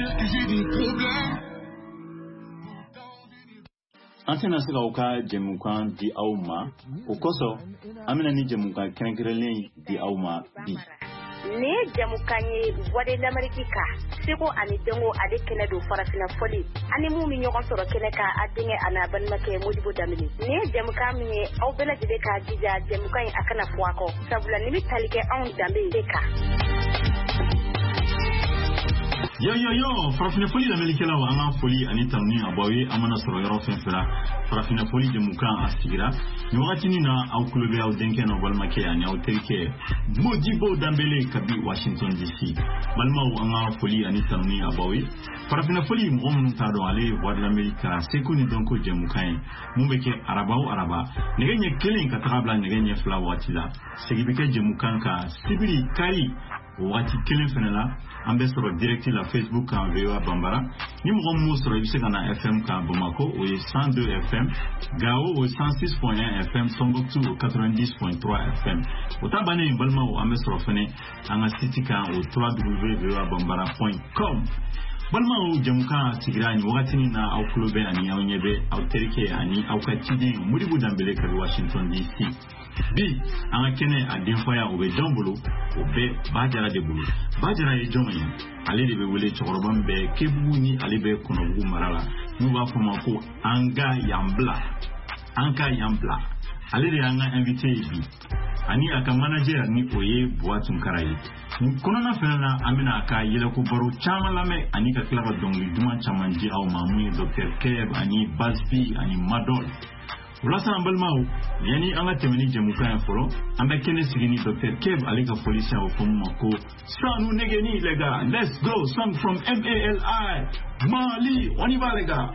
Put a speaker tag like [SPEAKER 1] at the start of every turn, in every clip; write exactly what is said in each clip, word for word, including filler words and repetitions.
[SPEAKER 1] dire que j'ai des problèmes.
[SPEAKER 2] Antena sika uka jemukan di auma ukoso amina ni jemukan kenkrelen di auma bi
[SPEAKER 3] ne jamukanye wade l'amerika siko ani dengo ade kene do farafina foli ani mu mi nyogon soro kene ka adinge ana ban make modibo damini ne jamukam ni au bela jide ka jija jamukan akana fuako sabula ni talike on dambe deka
[SPEAKER 2] Yo yo yo, farafina foli d'Amérique là, on a foli ani tamni abawe amana soro yoro fenfera farafina foli de mukan asigira nyogati na au club au denke na walmake ani au terike modibo dambele kabi Washington D C balma on a foli ani tamni abawe farafina foli mom ta do ale wad l'Amérique sekuni donko de mukan mumbeke arabao araba negenye kelen katabla negenye fla watila segibeke de mukan ka sibiri kai wati kelen fenela ambe soro direct la Facebook kan V O A Bambara ni mo mo soro ibse kana F M ka Bamako o cent deux F M Gao o cent six point un F M Tombouctou o quatre-vingt-dix point trois F M o tabane balma o ambe soro fene anga site kan o w w w point v o a bambara point com balma o jamuka tigrani wakati na au clube ani au nyebe au terike ani au katidi mudibu dambele ka Washington D C bi anga kene a denfaya o be jambulu o be bajara de bulu bajara e jonyi ale de be wele chorobam be kebu ni ale be konobu marala nu ba fama ko anga yambla anka yambla ale de anga invité bi ani aka manager ni oye boatun karayi kono na fena amina aka yele ko baro chama lame ani ka klaba dongli duma chamanji au mamu docteur Keb ani Baspi ani Madol Rasa ambalmau yani anga temeni jemuka ya foro amba kene sigini docteur Keb alika polisi au komako sanu negeni lega let's go song from M A L I Mali on y va lega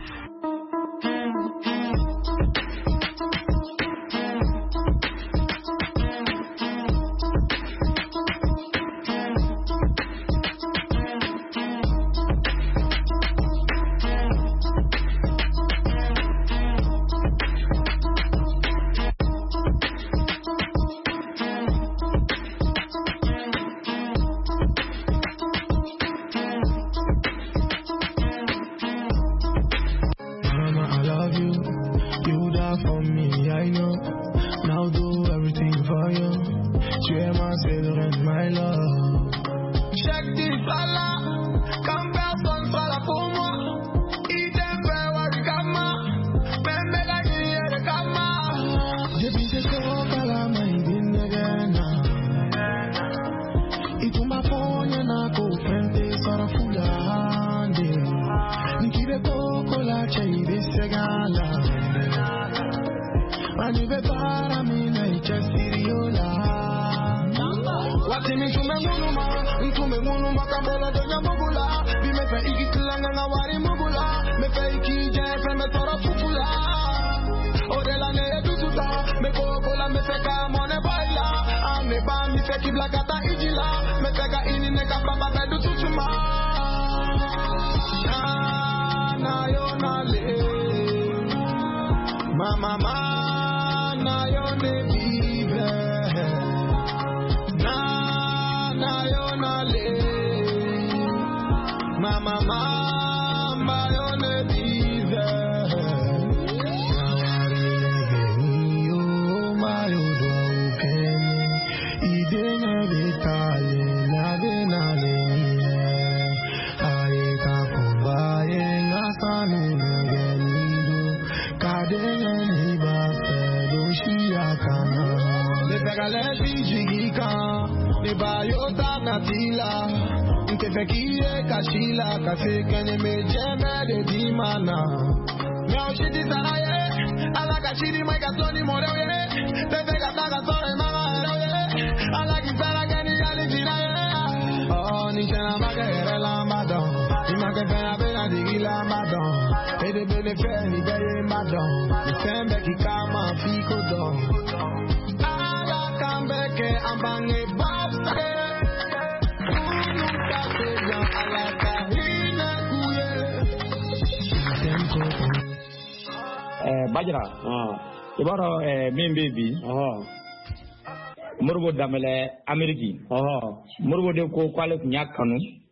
[SPEAKER 4] Bajara ah ibaro eh min baby ah murbo damele Ameriki ah murbo de ko kwale nyakanu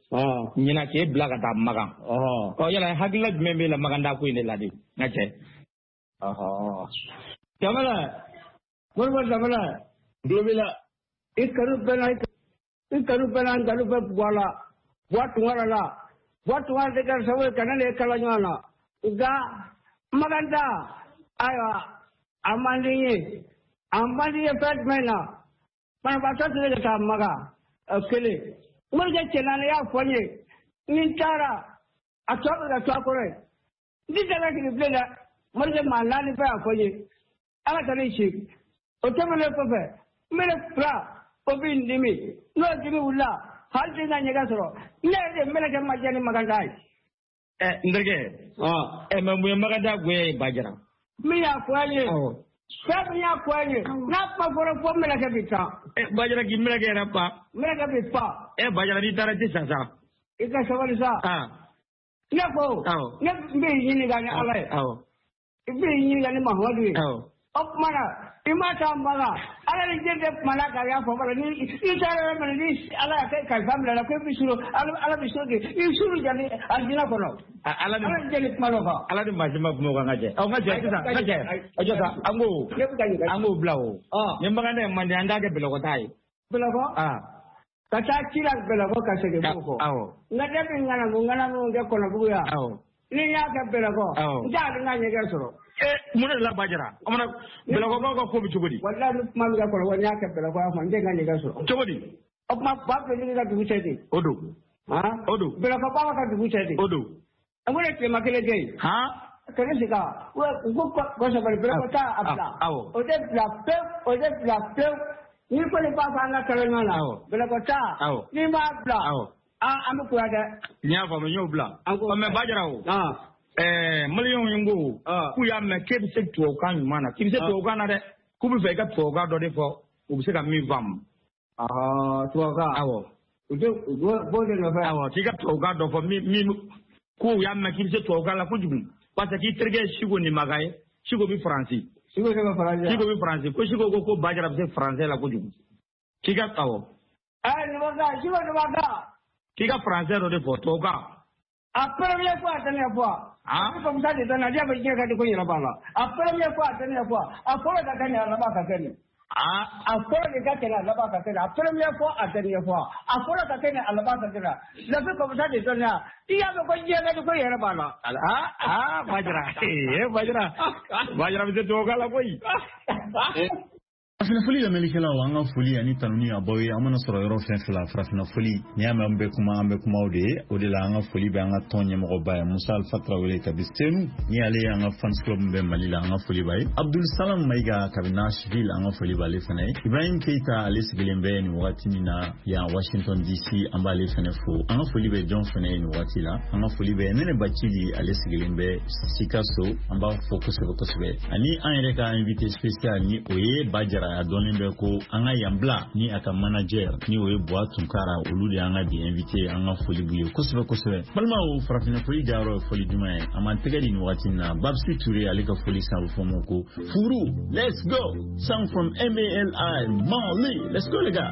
[SPEAKER 4] ɲina k'e bila ka taa Magan ɔ yala hakilila jumɛn b'e la Maganda ko in de la de n ka cɛ
[SPEAKER 1] Jamala Moribo Jamala Globila i kanu bɛɛ la i kanu bɛɛ la nkalon bɛ bɔ a la bɔ tunkara la bɔ tunkara de kɛra sababu ye ka ne de kala ɲɔgɔn na nka Maganda ayiwa a man di n ye a man di n ye fɛn jumɛn na banabaatɔ tɛ ka taa Maga kelen Morikɛ cɛ naani y'a fɔ n ye ni n taara a tɔ bɛ ka to a kɔrɔ ye n tɛ tɛmɛ kiri bilen dɛ Morikɛ maa naani bɛɛ y'a fɔ n ye ala ka ne si o tɛmɛnen kɔfɛ n bɛ ne fila o bɛ n dimi n'o dimi wulila hali tɛ n ka ɲɛgɛn sɔrɔ ne yɛrɛ de mɛlɛkɛ ma diya ni Maganda ye.
[SPEAKER 4] ɛ n terikɛ ɛ mɛ mun ye Maganda goya ye Bajara.
[SPEAKER 1] min y'a fɔ an ye fɛn min y'a fɔ an ye n'a kuma fɔra fo mɛlɛkɛ bɛ taa.
[SPEAKER 4] ɛ Bajara k'i mɛlɛkɛ yɛrɛ pa.
[SPEAKER 1] mɛlɛkɛ bɛ pa.
[SPEAKER 4] ɛ Bajara n'i taara sisan sa.
[SPEAKER 1] i ka sabali sa. ne ko ne bɛ ɲininka ni ala ye. i bɛ ɲininka ni Mahamadu ye. o tuma na i ma taa Maga ala ni den de kuma la ka y'a fɔ fɔlɔ ni i taara yɔrɔ min ni ala y'a kɛ kalifa minɛ la ko i bɛ suru ala bɛ suru kɛ i suru jani alijinɛ kɔnɔ. ala ni jeli kuma dɔ fɔ.
[SPEAKER 4] ala ni maa si ma kuma o kan ka jɛ. ɔ n ka jɛ sisan n ka jɛ o jɔ sa an ko an k'o bila o. ni Maganda ye Mande an t'a kɛ Bɛlɛkɔta ye.
[SPEAKER 1] Bɛlɛkɔ. ka taa ci la Bɛlɛkɔ ka segin Bugu kɔ. nka ne bɛ ŋanamu ŋanamu kɛ Kɔnɔbugu yan. ni n y'a kɛ Bɛlɛkɔ n t'a hali n ka ɲɛgɛn sɔrɔ.
[SPEAKER 4] mun de la Bajara o mana Bɛlɛkɔkaw ka ko bɛ cogo di.
[SPEAKER 1] walahi ni kuma min kɛ Kɔnɔbugu n y'a kɛ Bɛlɛkɔ yan fɔ n tɛ n ka ɲɛgɛn sɔrɔ.
[SPEAKER 4] cogo di.
[SPEAKER 1] o tuma fa fɛ ka dugu cɛ ten.
[SPEAKER 4] o don. o don.
[SPEAKER 1] Bɛlɛkɔ ba ka dugu cɛ ten.
[SPEAKER 4] o don.
[SPEAKER 1] a ko ne tilema kelen kɛ yen. ka ne sigi u ko kɔsɔbali Bɛlɛkɔ taa a bila. o tɛ bila pewu o tɛ bila pewu. ni ko ni ba fɔ an ka kala ɲɔgɔn na. Bɛlɛkɔ taa. n'i m'a bila. an bɛ kuya dɛ.
[SPEAKER 4] n y'a faamu n y'o bila. mɛ Bajara o. ɛɛ maliyɛnw ye n ko k'u y'a mɛn k'e bɛ se tubabukan ɲuman na k'i bɛ se tubabukan na dɛ k'u bɛ fɛ i ka tubabukan dɔ de fɔ u bɛ se ka min faamu.
[SPEAKER 1] tubabukan. awɔ. u tɛ u b'o de nɔfɛ.
[SPEAKER 4] awɔ k'i ka tubabukan dɔ fɔ min min k'u y'a mɛn k'i bɛ se tubabukan la kojugu parce que k'i terikɛ ye Siko ni Maga ye Siko bɛ Faransi.
[SPEAKER 1] Siko bɛ Faransi.
[SPEAKER 4] Siko bɛ Faransi ko Siko ko ko Bajara bɛ se Faransɛ la kojugu k'i ka awɔ.
[SPEAKER 1] ɛɛ Numaga Siko Numaga.
[SPEAKER 4] k'i ka Faransɛ dɔ de fɔ tubabukan.
[SPEAKER 1] a première fois dernière fois. ah comme ça de dana dia bɛ diɲɛ ka di ko yɛrɛ b'a la a première fois dernière fois a fɔlɔ ka kɛ nin a laban ka kɛ nin. ah a fɔlɔ de ka kɛ nin a laban ka kɛ nin a première fois a dernière fois a fɔlɔ ka kɛ nin a laban ka kɛ nin la fait comme ça de dana i y'a mɛn ko diɲɛ ka di ko yɛrɛ b'a la.
[SPEAKER 4] ah ah Bajara ee Bajara Bajara bɛ se tubabukan la koyi.
[SPEAKER 2] Farafina foli la melikɛlaw an ka foli ani tanuni a baw ye an mana sɔrɔ yɔrɔ fɛn fila farafina foli ni y'a mɛn an bɛ kuma an bɛ kumaw de ye o de la an ka foli bɛ an ka tɔn ɲɛmɔgɔba ye Musa Alfa Tarawele kabi Senu ni ale ye an ka fans club bɛ Mali la an ka foli b'a ye Abdul Salam Mayiga kabi Nashville an ka foli b'ale fana ye Ibrahim Keita ale sigilen bɛ nin wagati min na yan Washington D C an b'ale fana fo an ka foli bɛ John fana ye nin wagati la an ka foli bɛ Nene Bacili ale sigilen bɛ Sikaso an b'a fɔ kosɛbɛ kosɛbɛ ani an yɛrɛ ka invité spécial ni o ye Bajara a dɔnnen bɛ ko an ka yanbila ni a ka manager ni o ye Buwa Tunkara olu de an ka bi invité an ka foli b'u ye kosɛbɛ kosɛbɛ balimaw farafina foli dayɔrɔ ye foli jumɛn ye a man tɛgɛ di nin wagati na Babsi Touré ale ka foli san bɛ fɔ mo ko furu let's go song from M A L I Mali let's go les gars.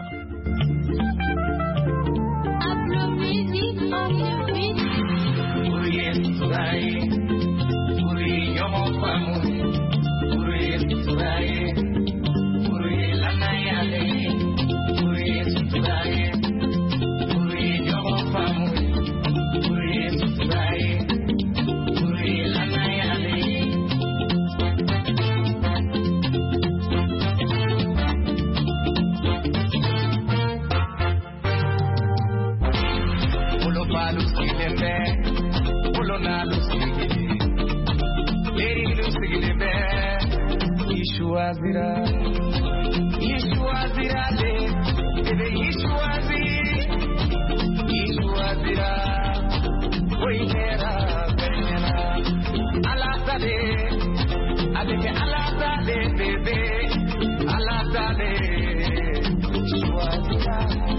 [SPEAKER 5] Yeshua Yeshua Zira de Bebe Yeshua Zira Yeshua Zira Oinera Benena Alatade Adeke Alatade Bebe Alatade Yeshua Zira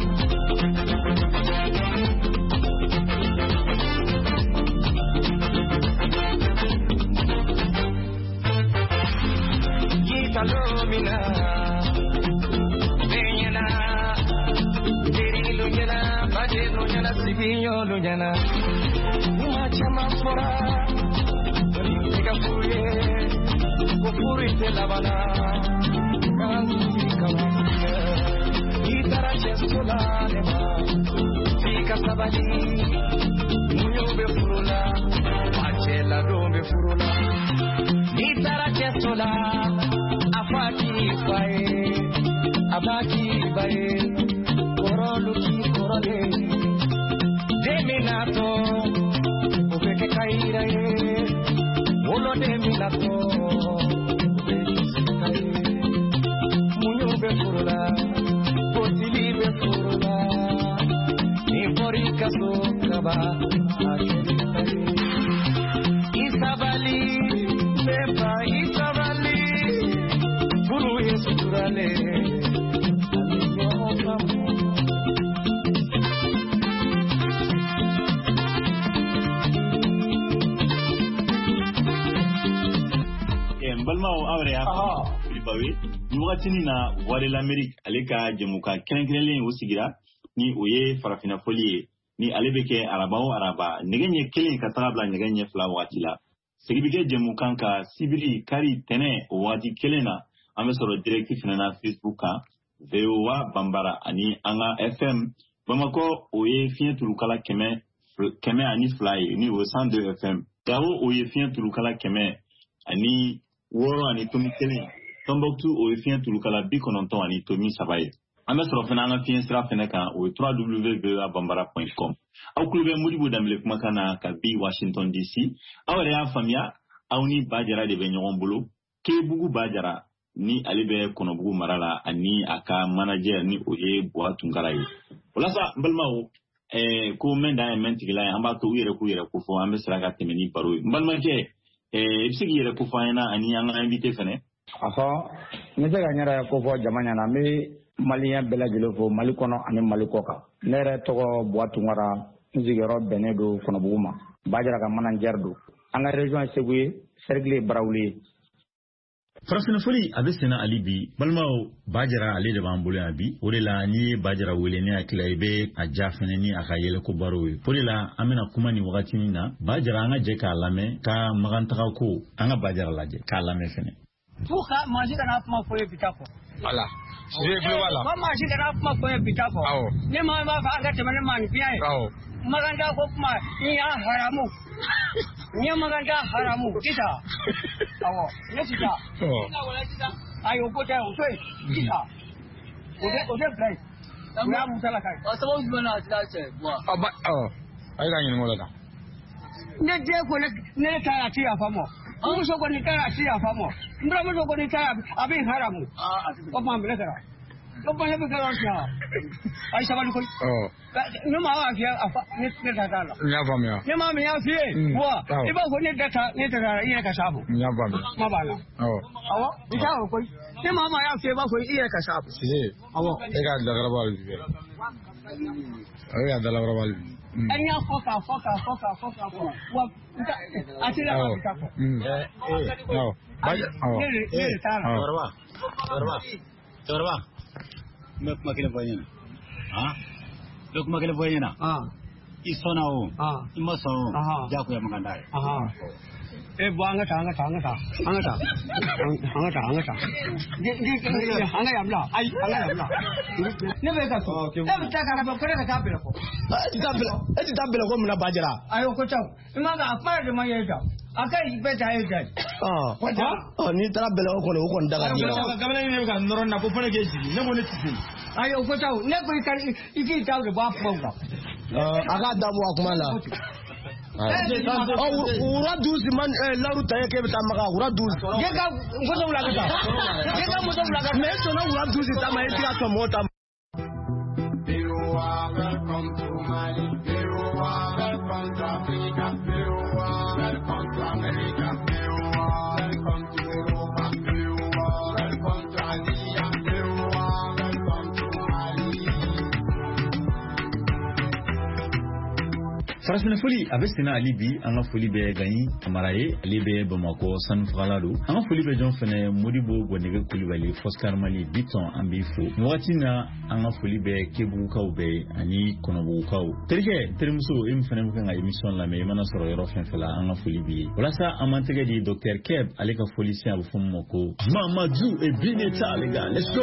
[SPEAKER 5] Salomina, Benyana, Deri Lujana, Bade Lujana, Sibinho, olu jana ma chama fora ni ka fuye ko furi te labana kan kama itara chesola ne ma fika sabali munyo be furula achela do be furula itara chesola afaki fae abaki bae korolu ki korole deminato ubeke kaira e wolo deminato ubeke kaira munyo be furula potili be furula ni porika so kaba isabali beba isabali furu yesurale
[SPEAKER 2] balmao awre ya libawe ni wakatini na wale l'Amérique aleka jemuka kenkelen o sigira ni oye farafina folie ni alebeke arabao araba negenye kelen katabla negenye fla watila sigibike jemukan ka sibili kari tene wadi kelena amesoro directif na Facebook ka V O A Bambara ani anga F M Bamako oye fien tulukala keme keme ani fly ni o cent deux F M dawo oye fien tulukala keme ani woro ani tomi tele Tombouctou o fien tulukala bikononton ani tomi sabaye amesoro fena anga fien sira fena kan o w w w point bambara point com au klube Modibo Dembélé kuma kana ka bi Washington D C awre ya famia awni bajara de be nyogon bolo ke bugu bajara ni alibe kono bugu marala ani aka manager ni oye boatu ngaraye wala sa balmawo eh ko menda en mentigila amba to yere ku yere ku fo ambe sira ka temeni baro balma ke eh ibsigi yere ku faina ani anga invité fene
[SPEAKER 4] aha ne se ganyara ko fo jamanya na me malien bela jelo fo malikono ani malikoka nere to boatu ngara nzigero benedo kono buguma bajara ka manager do anga region segui sergle brawli
[SPEAKER 2] farafina foli abe sena alibi balmao bajara ale de bambule abi odela ni bajara wele ni akila ibe ajafene ni akayele ko barowe odela amena kuma ni wakati ni na bajara anga je ka lame ka magantaka ko anga bajara laje ka lame fene
[SPEAKER 1] puka majika na kuma foye bitako
[SPEAKER 6] ala je blo wala
[SPEAKER 1] ma majika na kuma foye bitako
[SPEAKER 6] awo
[SPEAKER 1] ne ma ma fa anga temane mani piai
[SPEAKER 6] awo
[SPEAKER 1] maganda ko kuma ni ya haramu ni maganda haramu kita awo ne kita ina wala kita ayo ko ta usoi kita ode ode price ya mutala kai asabo bana ta ce wa
[SPEAKER 6] aba oh ai ga yin ngola
[SPEAKER 1] ne je ko ne ne ta ya ti afamo mu so ko ni ta ya ti afamo mbra mu so ko ni ta abin haramu ah ko ma mbele kara ko ba hebe kara sha ai sabali ko
[SPEAKER 6] oh
[SPEAKER 1] ne ma wa fiya afa ne ne ta dala
[SPEAKER 6] ya ba me
[SPEAKER 1] ne ma me ya fiye wa iba ko ne da ta ne ta iya ka sabu
[SPEAKER 6] ya ba me
[SPEAKER 1] ma ba na
[SPEAKER 6] oh
[SPEAKER 1] awo ita ko ne ma ma ya fiye ba ko iya ka sabu
[SPEAKER 6] si
[SPEAKER 1] awo
[SPEAKER 6] e ga da garabal bi ai ya da garabal
[SPEAKER 1] an ya foka foka foka foka wa ati la ba ka ko
[SPEAKER 6] eh no ba oh
[SPEAKER 1] ne ne ta na
[SPEAKER 7] garba garba garba me kuma kile boyena ha do kuma kile boyena
[SPEAKER 1] ah
[SPEAKER 7] isona o
[SPEAKER 1] ah
[SPEAKER 7] imaso ja ku ya magandai
[SPEAKER 1] aha eh buanga tanga tanga ta anga ta anga ta anga ta ni ni anga ya mla ai anga ya mla ne be ka ko e bi ta ka ba ko ne ka bela ko
[SPEAKER 5] e ta bela e ta bela ko mna bajara
[SPEAKER 1] ayo ko ta ima ga afara de ma yeta akai be ta yeta
[SPEAKER 5] ah oh ni ta bela ko ne ko ndaga ni
[SPEAKER 4] ga bela ni ga noron na ko fone ke ji ne mo ne ti
[SPEAKER 1] ayo ko ta ne ko kan iki ta ga ba ko ga
[SPEAKER 5] aga damu akuma la oh ura douze man laru taye ke beta maga ura douze
[SPEAKER 1] ye ga ngoto ula ga ye ga moto ula ga
[SPEAKER 5] me so na ura douze ta ma eti aso mota
[SPEAKER 8] welcome to Mali welcome to Africa welcome to America welcome to Europa welcome to Asia welcome to Mali
[SPEAKER 2] farafina foli a bɛ senna ali bi an ka foli bɛ Gagny Camara ye ale bɛ Bamakɔ sanufagala don an ka foli bɛ jɔn fɛnɛ Modibo Gɔnɛgɛ Kulibali Foscar Mali Biton an b'i fo nin wagati na an ka foli bɛ Kebugukaw bɛɛ ani Kɔnɔbugukaw terikɛ terimuso e min fɛnɛ bɛ kan ka émission lamɛn i mana sɔrɔ yɔrɔ fɛn fɛn la an ka foli b'i ye walasa an man tɛgɛ di docteur Keb ale ka foli si a bɛ fɔ min ma ko Mamadou et Bineta les gars let's go.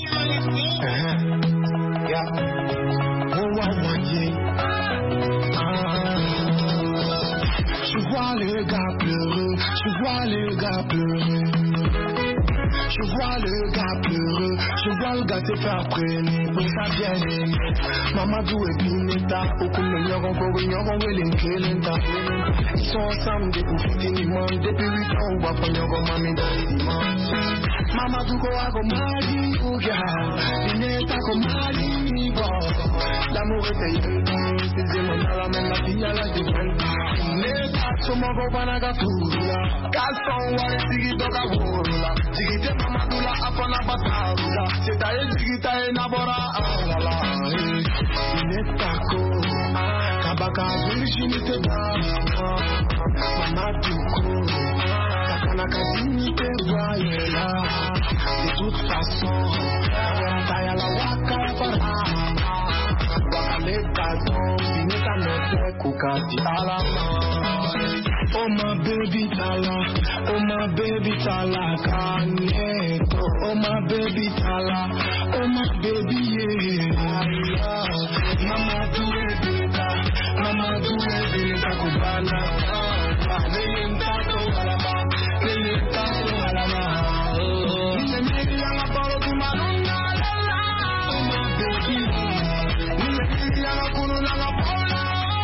[SPEAKER 8] Je vois le gars pleurer, je vois le gars pleurer. Je vois le gars pleurer, je vois le gars se faire traîner pour sa bien-aimée. Mamadou et Bineta, aucun meilleur on peut venir on veut les Kelenta. Ils sont ensemble depuis finiment, depuis huit ans on va prendre un mamie dans les dimanches. Mamadou go a go mali uga, Bineta go mali nibo. L'amour est yendo, c'est de mon ala même la fille à la défense. Bineta somo go banaga fula, Gaston wa sigi doga bola, sigi Mamadou la apana batala, c'est d'ailleurs digita et nabora alala. Bineta ko, kabaka virginité ba, Mamadou ko, sakana kadinité voyez là. De toute façon, taille à la waka para, waka le gazon, Bineta ne kuka di alama. Oh my baby tala, oh my baby tala kaneto, oh my baby tala, oh my baby yeah. Mama tu ebita, mama tu ebita kubana, leyenta to alama, leyenta to alama. Nile miri yanga paro kumalunga lala, oh my baby. Nile miri yanga kunu nanga pola.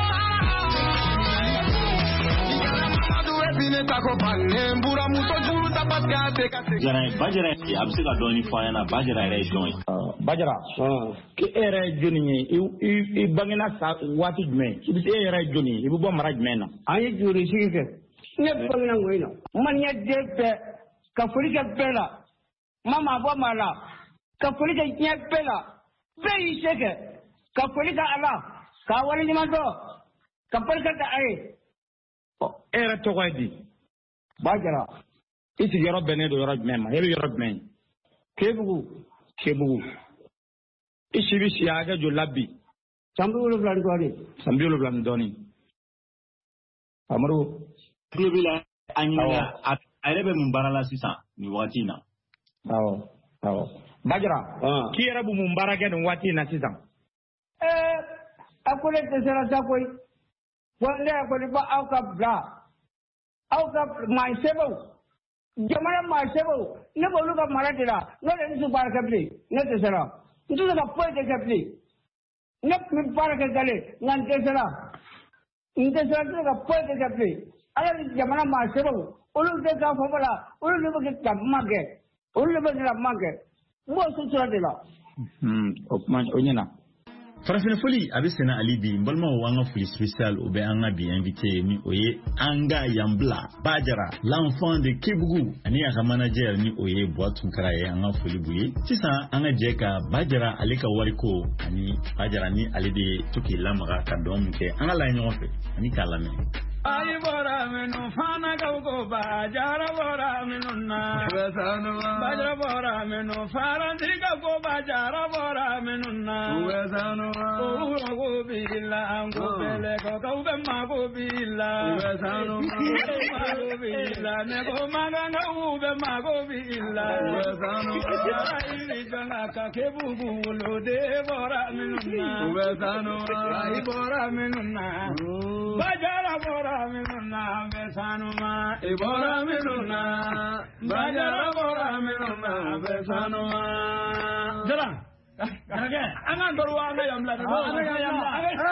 [SPEAKER 2] Bajara a bɛ se ka dɔɔni fɔ an ɲɛna Bajara yɛrɛ ye jɔn ye.
[SPEAKER 4] Bajara ke e yɛrɛ ye jɔnni ye i bangena sa waati jumɛn i bɛ se e yɛrɛ ye jɔnni ye i bɛ bɔ mara jumɛn na.
[SPEAKER 1] An ye juri sigi kɛ ne bangena ŋoyi na maniyɛden bɛɛ ka foli kɛ bɛɛ la ma maa bɔ maa la ka foli kɛ diɲɛ bɛɛ la bɛɛ y'i se kɛ ka foli kɛ a la k'a waleɲuman dɔn ka barika da a ye.
[SPEAKER 4] E yɛrɛ tɔgɔ ye di? Bajara i sigiyɔrɔ bɛnnen don yɔrɔ jumɛn ma e bɛ yɔrɔ jumɛn ye?
[SPEAKER 1] Kebugu.
[SPEAKER 4] Kebugu i si bɛ si hakɛ joli la bi?
[SPEAKER 1] San bi wolonwula ni dɔɔnin.
[SPEAKER 4] San bi wolonwula ni dɔɔnin. Amadu.
[SPEAKER 2] Tulo b'i la a ɲininka a yɛrɛ bɛ mun baara la sisan nin wagati in na.
[SPEAKER 4] Awɔ awɔ. Bajara k'i yɛrɛ bɛ mun baara kɛ nin waati in na sisan?
[SPEAKER 1] Ɛɛ a ko ne dɛsɛra sa koyi. Wa ne yɛrɛ kɔni ko aw ka bila aw ka maa sɛbɛnw jamana maa sɛbɛnw ne b'olu ka mara de la n'o de ne tɛ baara kɛ bilen ne dɛsɛra n tɛ se ka foyi de kɛ bilen ne tun bɛ baara kɛ gale nka n dɛsɛra n dɛsɛra n tɛ se ka foyi de kɛ bilen ala ni jamana maa sɛbɛnw olu tɛ k'a fɔ fɔ la olu de bɛ ka kuma kɛ olu de bɛ ka kuma kɛ n b'o sutura de la.
[SPEAKER 4] O kuma o ɲɛna.
[SPEAKER 2] Farafina foli a bɛ senna ali bi n balimaw an ka foli spécial o bɛ an ka bi invité ni o ye an ka Yanbila Bajara l'enfant de Kebugu ani a ka manager ni o ye Buwa Tunkara ye an ka foli b'u ye sisan an ka jɛ ka Bajara ale ka wariko ani Bajara ni ale de to k'i lamaga ka dɔn mun kɛ an ka lajɛ ɲɔgɔn fɛ ani k'a lamɛn.
[SPEAKER 9] Ayi bora minu fana kauko Bajara bora minu na Bajara bora minu faranti kauko Bajara bora minu na Ura ko bila ango bele ko kaube ma ko bila ma ko bila ne ko maganga ube ma ko bila Yara ili janga ka Kebugu lo de bora minu na Ayi bora minu na Bajara bora Minuna besanuma ibora minuna bajara bora minuna besanuma jara kage ana dorwa na yamla ana yamla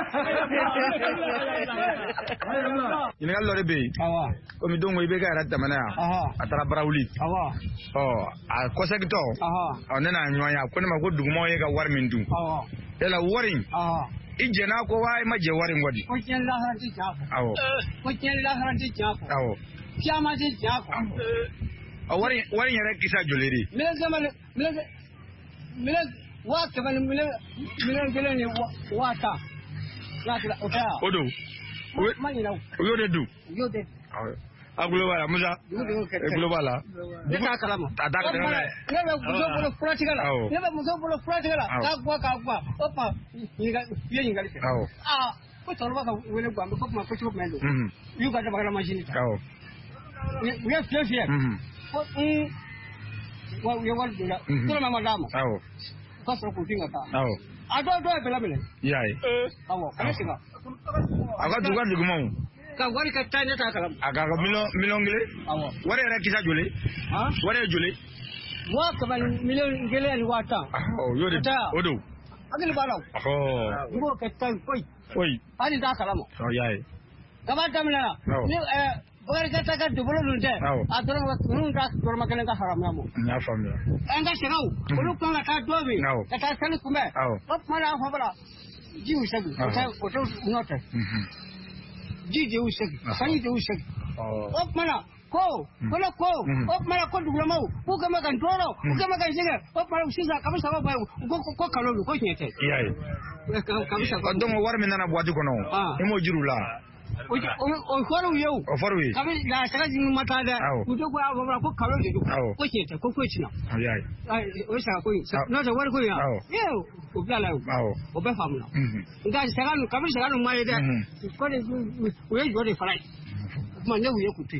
[SPEAKER 10] ina gallo rebe awa ko mi dongo ibe ga rata mana ya atara barawuli awa oh a kosegto awa onena nyoya ko ne ma go dugumo ye ga war min du awa ela warin awa ijena ko wai maje warin wadi
[SPEAKER 1] ko ken la haranti jafo
[SPEAKER 10] awo
[SPEAKER 1] ko ken la haranti jafo
[SPEAKER 10] awo
[SPEAKER 1] chama ji jafo
[SPEAKER 10] a warin warin yare kisa joleri
[SPEAKER 1] mele zamale mele mele wa ka mele mele gele ne wata la la ota
[SPEAKER 10] odo yo de du
[SPEAKER 11] yo de
[SPEAKER 10] a global musa global
[SPEAKER 11] de ta kalama
[SPEAKER 10] ta da de na
[SPEAKER 11] ne ba muso bolo practical ne ba muso bolo practical ka kwa ka kwa opa ni ga ye ngali ah ko to ba ka wele gwa ko ma ko to melo yu ga ba ka machine ta we are flex here ko mm wa we wal dula to ma madama
[SPEAKER 10] awo
[SPEAKER 11] ko so ko tinga ta
[SPEAKER 10] awo
[SPEAKER 11] ado do bela bela
[SPEAKER 10] yai
[SPEAKER 11] eh awo kana singa
[SPEAKER 10] aga duga dugumo
[SPEAKER 11] ka wari ka tane ta kalam
[SPEAKER 10] aga ga milo milongile
[SPEAKER 11] awo
[SPEAKER 10] wari ra kisa jole
[SPEAKER 11] ha
[SPEAKER 10] wari jole
[SPEAKER 11] wa ka ban milo ngele ni wata
[SPEAKER 10] oh yo de odo
[SPEAKER 11] agil balaw
[SPEAKER 10] oh
[SPEAKER 11] ngo ka tan koi
[SPEAKER 10] koi
[SPEAKER 11] ani da kalam
[SPEAKER 10] oh yai
[SPEAKER 11] kaba tamla ni eh Bukan kata kata dulu lunte, aturan waktu nuntas bermakan yang haram namu.
[SPEAKER 10] Na famia.
[SPEAKER 11] Enggak serau, kalau kau nak kata dua bi, kata sekali kumbe. Kau mana apa bala? Jiu segi, kau kau ngotot. Jiu jiu segi, sani jiu segi. Kau mana? Kau, kalau kau, kau mana kau dulu mau? Bukan makan dulu, bukan makan segi. Kau mana sisa? Kamu sama bayu, kau kau kalau lu kau nyete.
[SPEAKER 10] Iya.
[SPEAKER 11] Kamu sama.
[SPEAKER 10] Kau war mana buat juga no? Emo jurula.
[SPEAKER 11] O o faru yau
[SPEAKER 10] o faru yi
[SPEAKER 11] kabe da saka jin mata da ku to ko abura ko kalo da ko ke ta ko ko cina
[SPEAKER 10] ai
[SPEAKER 11] ai o sa ko no da war ko ya yau o bala o be famna ga saka no kabe saka no mai da ko de o ye jode farai ma ne wuye ku ti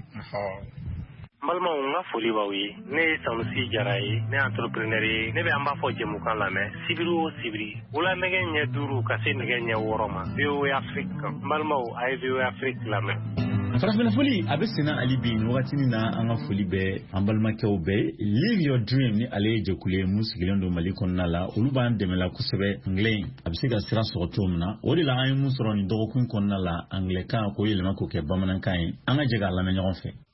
[SPEAKER 12] balma nga foli bawi ne sanusi jarai ne entrepreneur ne be amba fo jemu kan la me sibiru sibiri wala mege nya duru ka se mege nya woroma biyo afrika balma ay biyo afrika la me
[SPEAKER 2] farafina foli abesina ali bin wakati na anga foli be ambalma kew be live your dream ni ale je kule musigilendo malikon nala uluban demela kusebe anglais abisiga sira sotomna wodi la ay musroni dogo kun kon nala anglais ka ko yelma ko ke bamanan kai anga jega la me nyon fe.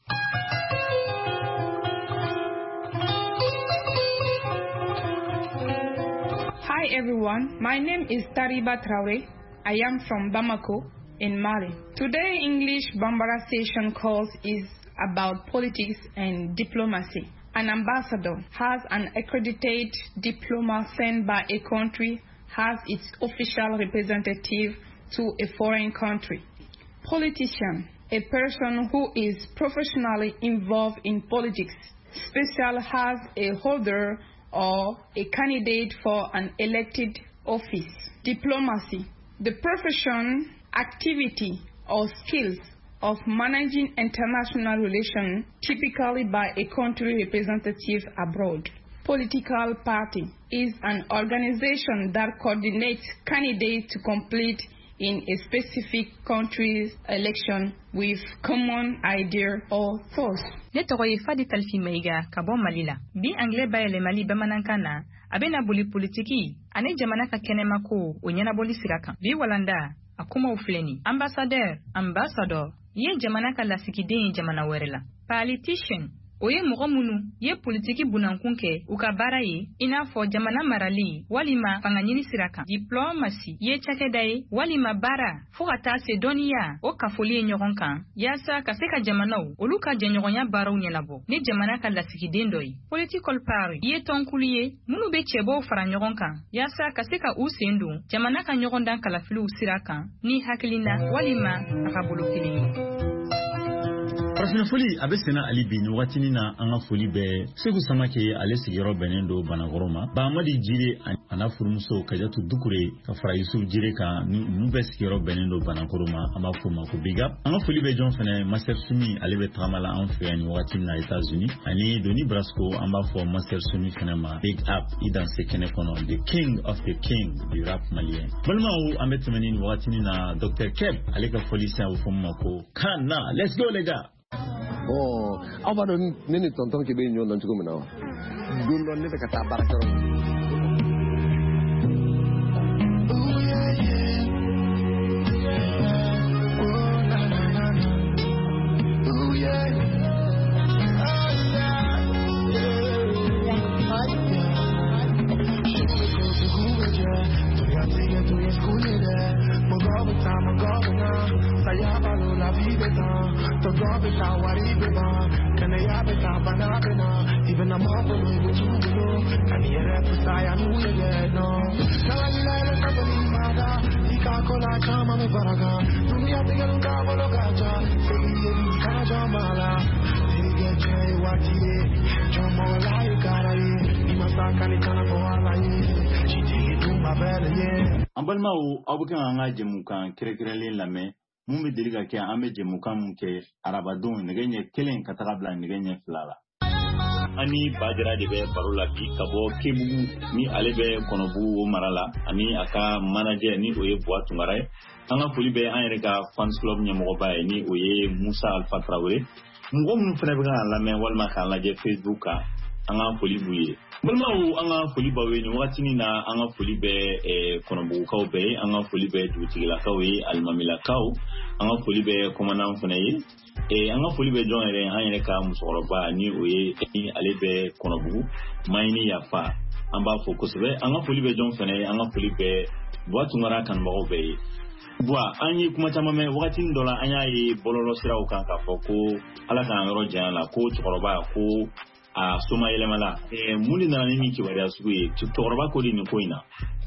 [SPEAKER 13] Hi everyone, my name is Tariba Traore. I am from Bamako in Mali. Today English Bambara station course is about politics and diplomacy. An ambassador has an accredited diploma sent by a country has its official representative to a foreign country. Politician, a person who is professionally involved in politics. Special has a holder or a candidate for an elected office. Diplomacy, the profession, activity, or skills of managing international relations, typically by a country representative abroad. Political party is an organization that coordinates candidates to complete in a specific country's election with common idea or thoughts.
[SPEAKER 14] Ne toye fadi talfi meiga kabon malila bi anglais bayele mali bamanankana abena boli politiki ane jamana ka kenema ko onyana boli siraka bi walanda akuma ufleni ambassadeur ambassador ye jamana ka lasikide jamana werela politician oye mɔgɔ minnu ye politiki bunankunke u ka baara ye ina fɔ jamana marali walima fanga ɲini sira kan diplomasi ye cakɛda ye walima baara fo ka taa se dɔnniya o kafoli ye ɲɔgɔn kan yaasa ka se ka jamanaw olu ka jɛɲɔgɔnya baaraw ɲɛnabɔ ni jamana ka lasigiden dɔ ye political party ye tɔnkulu ye minnu be cɛbɔw fara ɲɔgɔn kan yaasa ka se ka u sen don jamana ka ɲɔgɔndan kalafiliw sira kan ni hakilina walima a ka bolo kelen ye.
[SPEAKER 2] Farafina foli abesena ali bin watini na anga foli be segu samake ale sigiro benendo banagoroma ba amadi jire ana furumuso kajatu dukure ka fara yusuf jire ka nu be sigiro benendo banagoroma ama fuma ko big up anga foli be jon fene master sumi ale be tamala en feni watini na États-Unis ani Doni Brasco amba fo master sumi fene ma big up idan se kene kono the king of the king du rap malien balma ou ametmeni watini na Docteur Keb ale ka foli sa fuma ko kana let's go les gars.
[SPEAKER 6] Oh, apa don nini tonton ke be nyon don tuko menawa. Dun don ne kata barakaro. Oh yeah yeah. Oh na na na na. Oh yeah. Oh yeah. Yeah. Tu es culera, mogo ta mogo na, saya balu la vida ta, to go be ta wari be ba, kana ya be ta bana be na, even I'm up on you to go, can you rap saya nu ye no, sala ni la la ka ni ma da, ika
[SPEAKER 8] cola chama me paraga. Numi ya pega nunca volo gacha. Seguiye di kana jamala. Tige jay wati. Jomo lai kara ye. Ni masaka ni kana ko ala ye. Chiti tumba bele ye.
[SPEAKER 2] Ambalma o abukan anga jemukan kire-kirele lame. Mumbi diliga kia ame jemukan mke arabadon negenye kelen katakabla negenye flala. Ani bajara de be parola bi kabo kebugu ni alebe konobu marala ani aka manager ni oye boatu ngaray anga fuli be an reka fans club nyamo ba ni oye Musa Alpha Traoré ngo mun fere be la men walma kan la je Facebook ka anga fuli buye balma o anga fuli bawe ni wati ni na anga fuli be e konobu kaw be anga fuli be dutigila kawe almamila kaw anga fuli be komana funaye e anga foli be jon ere han yene ka musoroba ni oye ni alebe konobu mayni yafa amba focus be anga foli be jon fene anga foli be boatu ngara kan mo be bua anyi kuma tamame wakati ndola anya yi bololo sira ukan ka foko ala kan ro jana ko tsoroba ko a soma elemala e muli na ni ki bari asuye tsoroba ko ni ko ina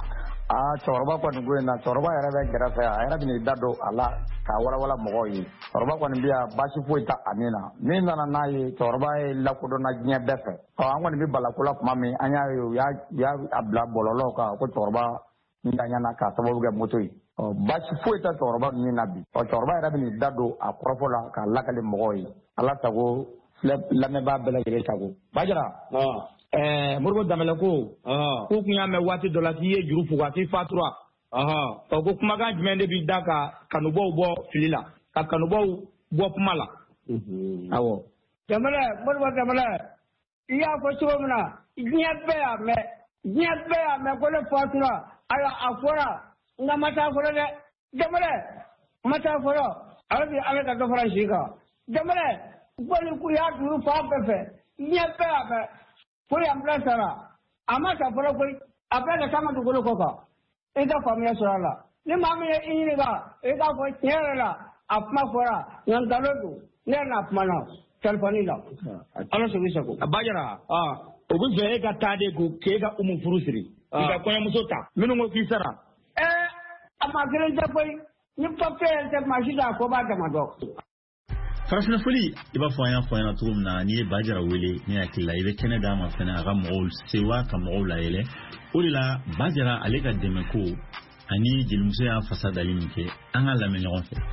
[SPEAKER 4] ah tsoroba ko ni ko ina tsoroba era be garafa era bi ni dado ala ka wala wala mogo yi torba ko biya bashi foita amina min na na yi torba e la ko do na nya befe o an woni bi bala ko la kuma mi anya yo ya ya abla bololo ka ko torba ndanya na ka sababu ga moto yi o bashi foita torba ni nabi o torba era bi dado a profola ka la kale mogo yi ala tago la me ba bela gere tago bajara ah eh murgo damela ko ah ko kunya me wati dola ti ye juru fu wati fatura aha to ko kuma ga jmende bi daka kanubo bo filila ka kanubo bo pumala mhm awo
[SPEAKER 1] jamala borwa jamala iya ko chomna nyabbe ame nyabbe ame ko le fatura aya afora nga mata fora de jamala mata fora arabi ale ka fora shika jamala ko le ku ya duru fa pefe nyabbe ame ko ya mlasara amata fora ko apela kama dugolo koka ega famia sorala ni mami ini ga ega ko nyerala apma fora ngan dalodu ne na apma na telefoni la ala so bisa ko
[SPEAKER 4] bajara ah obu fe ega tade ko kega umu furusiri ega ko yamusota minu ngo fisara
[SPEAKER 1] eh ama gele japoy ni papel te majida ko ba da mado
[SPEAKER 2] farafina foli iba foya foya tum na ni bajara wele ni akilla ibe Canada ma fana ga mol sewa ka mola ele ulila bajara alega demeko ani jilmuso ya fasada limike anga la menyon fe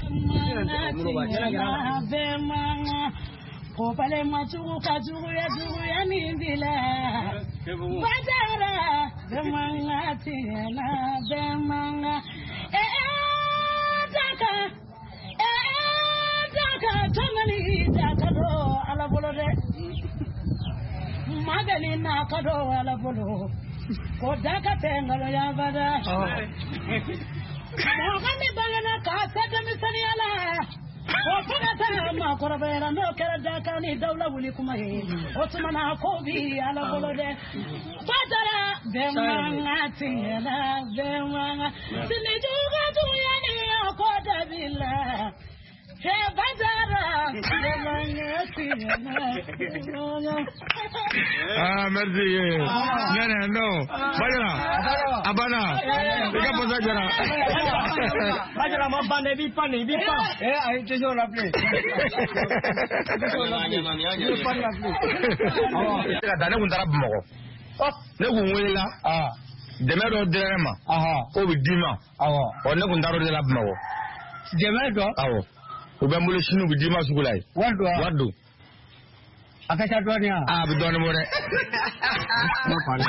[SPEAKER 15] ko pale machu ka juru ya juru ya nindila bajara demanga tina demanga eh daka eh daka tamani daka do ala bolode magali na kado ala bolo ko daka tengalo ya bada mo gani bangana ka sada misani ala ko pagata ma korabera no kera daka ni dawla wuli kuma he osmana ko bi ala bolo de badara demangati ala demanga sinijuga tu yani ko dabila he badara demangati ala
[SPEAKER 10] ah merci nene no bajara abana ika posa jara
[SPEAKER 1] bajara ma bande bi pani bi pa eh ai toujours la play toujours la play ni pani la play
[SPEAKER 10] ka dane kun tara bumako ne kun wela ah deme do derema aha o bi dima awo o ne kun daro de la bumako
[SPEAKER 1] deme do
[SPEAKER 10] awo o be mbulo shinu bi dima sugulai
[SPEAKER 1] wado
[SPEAKER 10] wado
[SPEAKER 1] akacha dunia
[SPEAKER 10] ah bi doni more
[SPEAKER 1] no pala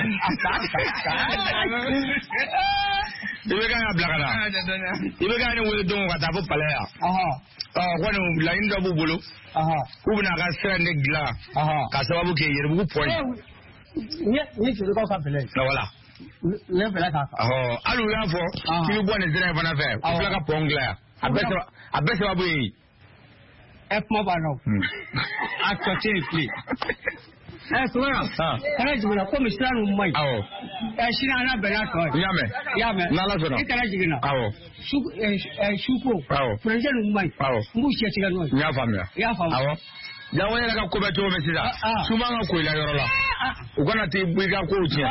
[SPEAKER 10] ibe kan ablakala ibe kan ni wele don ka ta fo pala ya
[SPEAKER 1] aha
[SPEAKER 10] ah ko ni la inda bu bolo
[SPEAKER 1] aha
[SPEAKER 10] ku bina ka sende gla aha ka sababu ke yerbu ku point
[SPEAKER 1] ni ni churu ko ka pele
[SPEAKER 10] na wala
[SPEAKER 1] le pele ka
[SPEAKER 10] oh alu ya fo ki bo ni zira fana fe ku plaka pongla abese abese babu yi
[SPEAKER 1] F-mo ba no. Akọ̀tí ìpè. Ẹ sọ́ra. Kẹ́lẹ́ jìgbìnà kó mi sílá nù mọ́ yìí.
[SPEAKER 10] Awọ.
[SPEAKER 1] Ẹ ṣí náà alábẹ̀rẹ̀ àtọ̀ yìí.
[SPEAKER 10] Yàmẹ̀.
[SPEAKER 1] Yàmẹ̀.
[SPEAKER 10] N'ala sọ̀rọ̀.
[SPEAKER 1] Ní kẹ́lẹ́ jìgbìnà.
[SPEAKER 10] Awọ.
[SPEAKER 1] Ṣúkò.
[SPEAKER 10] Awọ.
[SPEAKER 1] Fúrẹ́ńṣẹ́ nù mọ́ yìí.
[SPEAKER 10] Awọ.
[SPEAKER 1] N b'u ṣe tigɛ n'o ye.
[SPEAKER 10] N y'a faamuya.
[SPEAKER 1] I y'a faamu.
[SPEAKER 10] Awọ. jawo yɛrɛ ka ko bɛ cogo min sisan suma ka ko i la yɔrɔ la u kana t'i bɔ i ka kow tiɲɛ.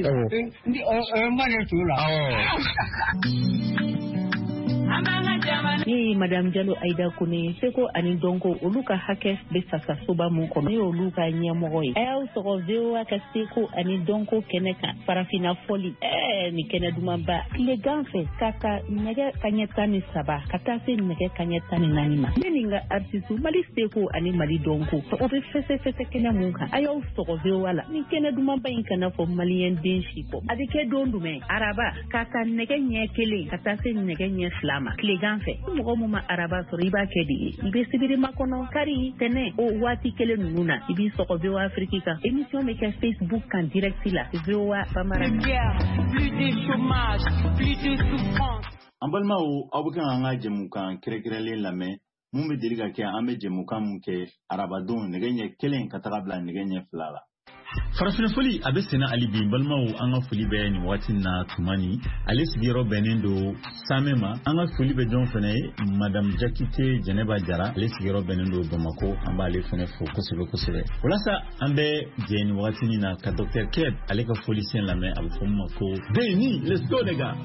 [SPEAKER 16] Ni Madame Jallo Aïda Kone seko ani donko olu ka hakɛ bɛ fasa soba mun kɔnɔ ne olu ka ɲɛmɔgɔ ye a y'aw sɔgɔ V O A ka seko ani donko kɛnɛ kan farafina fɔli ɛɛ ni kɛnɛ dumanba tilegan fɛ ka ka nɛgɛ kaɲɛ tan ni saba ka taa se nɛgɛ kaɲɛ tan ni naani ma ne ni n ka artiste Mali seko ani Mali donko o bɛ fɛsɛfɛsɛ kɛnɛ mun kan a y'aw sɔgɔ V O A la ni kɛnɛ dumanba in kana fɔ maliyɛn den si kɔ a bɛ kɛ don jumɛn araba ka ka nɛgɛ ɲɛ kelen ka taa se nɛgɛ ɲɛ fila ma tilegan fɛ mɔgɔ mun ma araba sɔrɔ i b'a kɛ de ye i bɛ sibiri makɔnɔ kari tɛnɛ o waati kelen ninnu na i b'i sɔgɔ V O A Afrique kan émission bɛ kɛ Facebook kan direct la V O A Bambara.
[SPEAKER 2] An balimaw aw bɛ kan an ka jɛmukan kɛrɛnkɛrɛnlen lamɛn mun bɛ deli ka kɛ an bɛ jɛmukan mun kɛ arabadenw nɛgɛ ɲɛ kelen ka taga bila nɛgɛ ɲɛ fila la. Farafina foli a bɛ senna hali bi balimaw an ka foli bɛ nin waati na tuma ni ale sigiyɔrɔ bɛnnen don Samɛ ma an ka foli bɛ jɔn fana ye Madame Jakite Jɛnɛba Jara ale sigiyɔrɔ bɛnnen don Bamako an b'ale fana fo kosɛbɛ kosɛbɛ walasa an bɛ jɛ nin waati nin na ka Docteur Keb ale ka foli sen lamɛn a bɛ fɔ min ma ko Beni let's go les gars.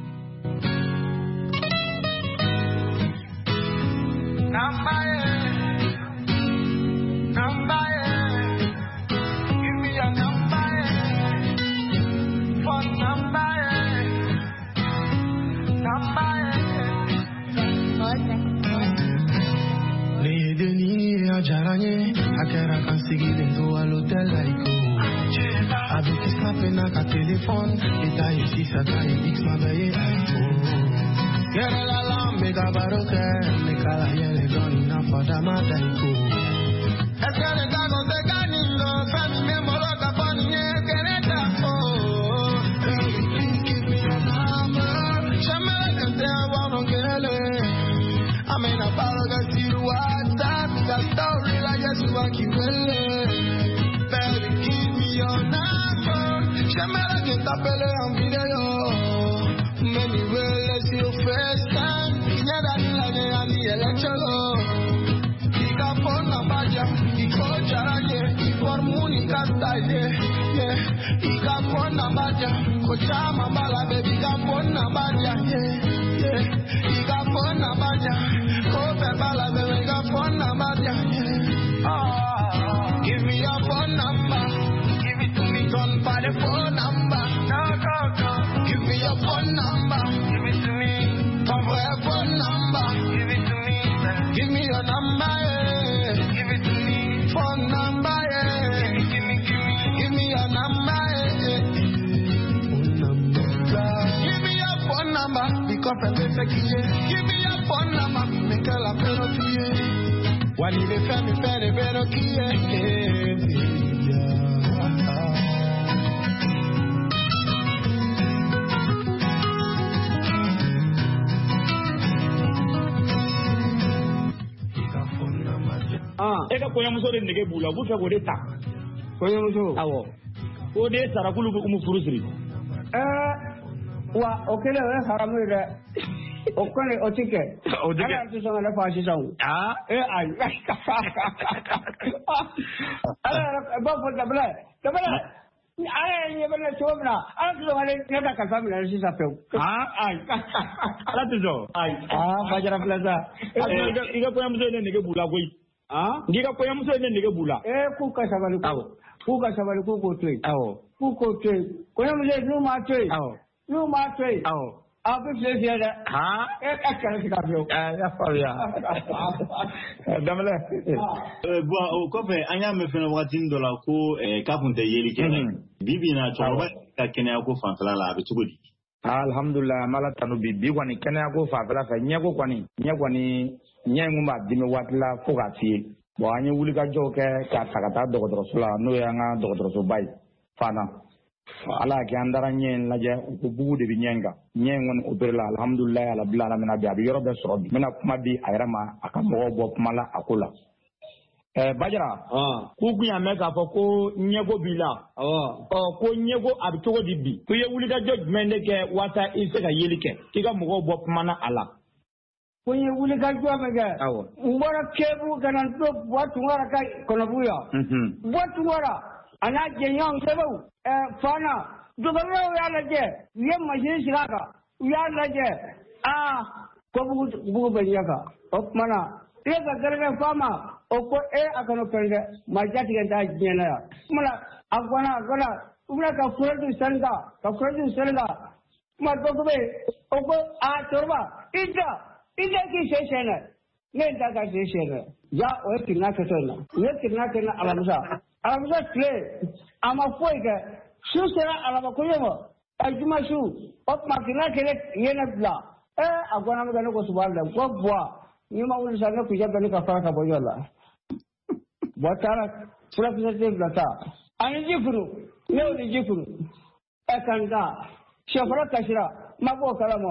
[SPEAKER 8] Jaranye, akera kan sigi dentro al hotel laiko. Avec qui snappé na ka téléphone, eta ici ça ta x ma baye aiko. Yere la la me ga baroke, me kala yele goni na fada ma daiko. Eskere ta go te ganingo, fami me molo ka fani e kere ta ko. Baby, please give me your number. Shamela kan te abono gele. I mean a baloga siru WhatsApp, that story like yes you want you will. Baby, give me your number. Shamela get up ele on video. Many will let you first time. Kinya dani la ne ani election. Ika phone number jam, iko jaraje, ikor muni kastaje. Yeah, ika phone number jam, ko chama bala baby ika phone number jam. Yeah, yeah, ika phone number jam. Give me your phone number. Give it to me, don't buy the phone number. No, no, no. Give me your phone number. Give it to me. Don't buy a phone number. Give it to me. Give me your number. Yeah. Give it to me. Phone number. Yeah. Give me, give me, give me your number. Yeah. Phone number. Give me your phone number. Because I'm the Give me your phone number. Make a la penalty. What if you feel me, feel me, feel me,
[SPEAKER 1] Ah, eka koyamuso de nege bula bu fe ko de ta. Koyamuso. Awo. Ko de sarakulu bu mu furusiri. Eh, wa okele wa haramu de. Okole otike. Otike. Ala tu sanga la fashi sang. Ah, eh ai. Ala ba fo tabla. Tabla. Ai ni bana chobna. Ala tu sanga le ka ka famila si sa peu. Ah, ai. Ala tu zo. Ai. Ah, bajara plaza. Eh, iga koyamuso de nege bula koi. Ah, ndiga ko yamuso ne ndege bula. Eh ku ka sabali ko. Ku ka sabali ko ko twe. Awo. Ku ko twe. Ko yamuso no ma twe. Awo. No ma twe. Awo. Abu flezi da. Ha? Eh ka ka ka biyo. Eh ya fa ya. Damle.
[SPEAKER 2] Eh bo ko fe anya me fe no watin dola ko eh ka funte yeli kenan. Bibi na choba ka kenya ko fanfala la abi tugudi.
[SPEAKER 4] Alhamdulillah mala tanu bibi kwani kenya ko fanfala fa nyako kwani. Nyako ni nyɛngu ma dimi waati la fo ka fie bon an ye wuli ka jɔw kɛ k'a ta ka taa dɔgɔtɔrɔso la n'o ye an ka dɔgɔtɔrɔsoba ye fana ala y'a kɛ an taara ɲɛ lajɛ u ko bugu de bɛ ɲɛ kan ɲɛ kɔni opéré la alhamdulilayi ala bila ala mina bi a bɛ yɔrɔ bɛɛ sɔrɔ bi n bɛna kuma di a yɛrɛ ma a ka mɔgɔw bɔ kuma la a ko la ɛɛ Bajara k'u kun y'a mɛn k'a fɔ ko ɲɛko b'i la ɔ ko ɲɛko a bɛ cogo di bi ko i ye wuli ka jɔ jumɛn de kɛ waasa i bɛ se ka yeli kɛ k'i ka mɔgɔw bɔ kuma na a la
[SPEAKER 1] kun ye wuli ka jɔ min kɛ n bɔra kebu ka na to buwa tunkara ka kɔnɔbu yan buwa tunkara a n'a jɛɲɔgɔn sɛbɛnw fana dɔgɔtɔrɔw y'a lajɛ u ye masini sigi a kan u y'a lajɛ aa ko bugu bɛ ɲɛ kan o tuma na i ye ka gɛrɛgɛ f'a ma o ko e a kana fɛn kɛ maa jatigɛ t'a diɲɛ na yan tuma na a gɔnna a gɔnna u bɛna ka furaju sɛnɛ kan ka furaju sɛnɛ kan tuma dɔ ko bɛ yen o ko a cɛkɔrɔba i da i da k'i se sɛnɛ ne ye da ka se sɛnɛ ja o ye kirina kɛtɔ in na u ye kirina kɛ na alamisa alamisa tile a ma foyi kɛ su sera alaba ko ye ma a juma su o tuma kirina kɛlɛ ye ne bila ee a gɔnna min kɛ ne ko subahana la ko buwa n'i ma wuli sa ne kun jɛ bɛ ne ka fara ka bɔ ɲɔ la buwa taara furakisɛ den bila ta ani ji furu ne y'o ni ji furu ɛ kan ta sɛfara kasira ma b'o kalama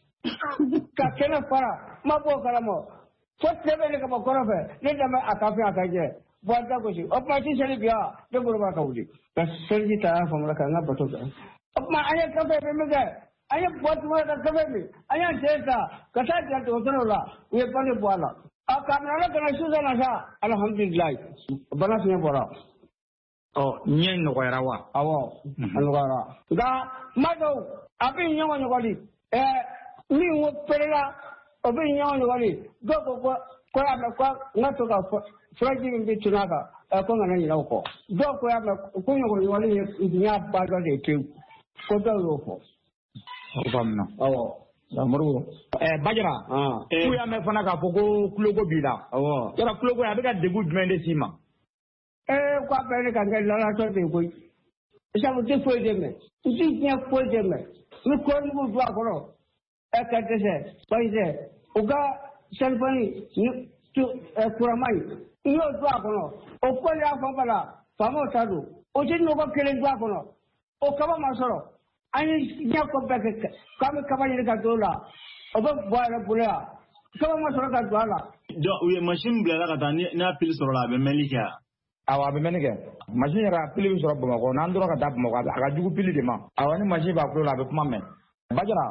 [SPEAKER 1] ka kɛnɛ fara ma b'o kalama fo tile bɛ ne ka bɔ kɔrɔ fɛ ne dɛmɛ a ka fɛn a ka jɛ buwa ta gosi o tuma ti seli bi yan ne bolo b'a ka wuli ka seliji ta y'a faamu ka n ka bato kɛ o tuma an ye kafe bɛ min kɛ an ye buwa tuma ka kafe min an y'an sen ta ka taa jira dɔgɔtɔrɔw la u ye bange bɔ a la a kabini ala kana su na sa alihamudulilayi bana fiɲɛ bɔra.
[SPEAKER 4] ɔ ɲɛ nɔgɔyara wa.
[SPEAKER 1] awɔ a nɔgɔyara nka kuma dɔw a bɛ ɲɔgɔn ɲɔgɔnli ɛɛ min ko perela o bɛ ɲɔgɔn ɲɔgɔnli dɔw ko ko ko y'a mɛn ko n ka to ka furaji min bɛ tunu a kan ɛ ko n kana ɲinɛ o kɔ dɔw ko y'a mɛn ko ɲɔgɔn ɲɔgɔnli ye n y'a ba dɔ de tewu ko dɔw y'o fɔ.
[SPEAKER 4] o faamuya.
[SPEAKER 1] awɔ.
[SPEAKER 4] Moribo ɛɛ Bajara. k'u y'a mɛn fana k'a fɔ ko kuloko b'i la. awɔ. yɔrɔ kuloko a bɛ ka degun jumɛn de s'i ma.
[SPEAKER 1] ee ko a bɛɛ ne ka kɛ lalatɔ de ye koyi sabu n tɛ foyi de mɛn n tɛ diɲɛ foyi de mɛn ni kɔɔrimugu don a kɔrɔ ɛ ka dɛsɛ bayisɛ u ka sɛlifɔni ni kurama in n y'o don a kɔnɔ o ko de y'a fɔ bala faamaw ta don o tɛ nɔgɔ kelen don a kɔnɔ o kaba ma sɔrɔ an ye diɲɛ ko bɛɛ kɛ k'an bɛ kaba ɲini ka don o la o bɛ bɔ a yɛrɛ bolo yan kaba ma sɔrɔ ka don a la.
[SPEAKER 2] u ye machine bilala ka taa n'a pili sɔrɔ la a bɛ mɛnli kɛ.
[SPEAKER 4] awɔ a bɛ mɛnni kɛ machine yɛrɛ a pili bɛ sɔrɔ bamakɔ n'an tora ka taa bamakɔ a ka jugu pili de ma awɔ ni machine b'a kulo la a bɛ kuma mɛn. Bajara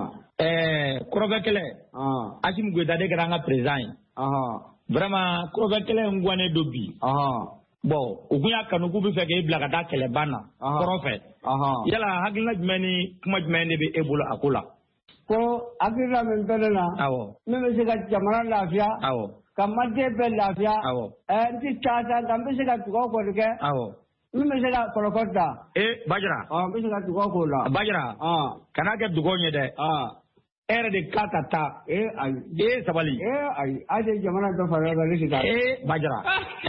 [SPEAKER 4] ɛɛ kɔrɔkɛ kɛlɛ Asimu Goyita de kɛra an ka président ye vraiment kɔrɔkɛ kɛlɛ in guwanen don bi bon u kun y'a kanu k'u bɛ fɛ k'e bila ka taa kɛlɛban na kɔrɔ fɛ yala hakilina jumɛn ni kuma jumɛn de bɛ e bolo a ko la.
[SPEAKER 1] ko hakilina min bɛ ne na min bɛ se ka jamana lafiya ka manden bɛɛ lafiya ɛɛ n ti taa ta nka n bɛ se ka dugawu kɔni kɛ min bɛ se ka kɔlɔkɔ ta.
[SPEAKER 4] ee Bajara.
[SPEAKER 1] ɔ n bɛ se ka dugawu k'o la.
[SPEAKER 4] Bajara kana kɛ dugawu ye dɛ. e yɛrɛ de k'a ka taa.
[SPEAKER 1] ee ayi.
[SPEAKER 4] ee sabali.
[SPEAKER 1] ee ayi hali de jamana dɔ fara yɔrɔ ne ti taa.
[SPEAKER 4] ee Bajara.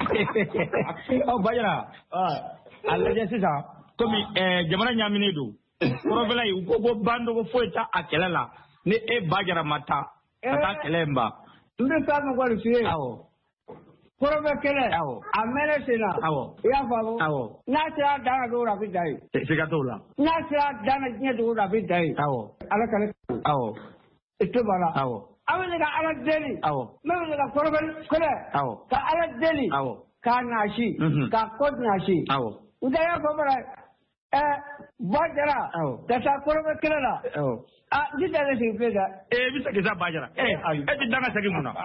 [SPEAKER 4] ɔ Bajara. a lajɛ sisan komi jamana ɲaaminen don. kɔrɔfɛla yi u ko ko bandogo foyi t'a a kɛlɛ la ni e Bajara ma taa ka taa kɛlɛ in ban.
[SPEAKER 1] n bɛ taa min kɔni f'i ye.
[SPEAKER 4] awɔ.
[SPEAKER 1] kɔrɔfɛ kɛlɛ a mɛnɛ sen na i y'a faamu n'a sera dan na don o don a bɛ dan ye.
[SPEAKER 4] siga t'o la.
[SPEAKER 1] n'a sera dan na diɲɛ dogo don a bɛ dan ye. ala ka ne.
[SPEAKER 4] awɔ.
[SPEAKER 1] i to b'a la.
[SPEAKER 4] awɔ.
[SPEAKER 1] aw bɛ se ka ala deli.
[SPEAKER 4] awɔ.
[SPEAKER 1] ne bɛ se ka kɔrɔfɛ kɛlɛ.
[SPEAKER 4] awɔ.
[SPEAKER 1] ka ala deli.
[SPEAKER 4] awɔ.
[SPEAKER 1] k'a naasi. k'a kɔ naasi.
[SPEAKER 4] awɔ.
[SPEAKER 1] n tɛ y'a fɔ fana ɛ Bajara. awɔ. ka taa kɔrɔfɛ kɛlɛ la. awɔ. ah n ti taa ne sigi fiye dɛ.
[SPEAKER 4] ee i bɛ segin sa Bajara. ee ayi e ti dan ka segin mun na.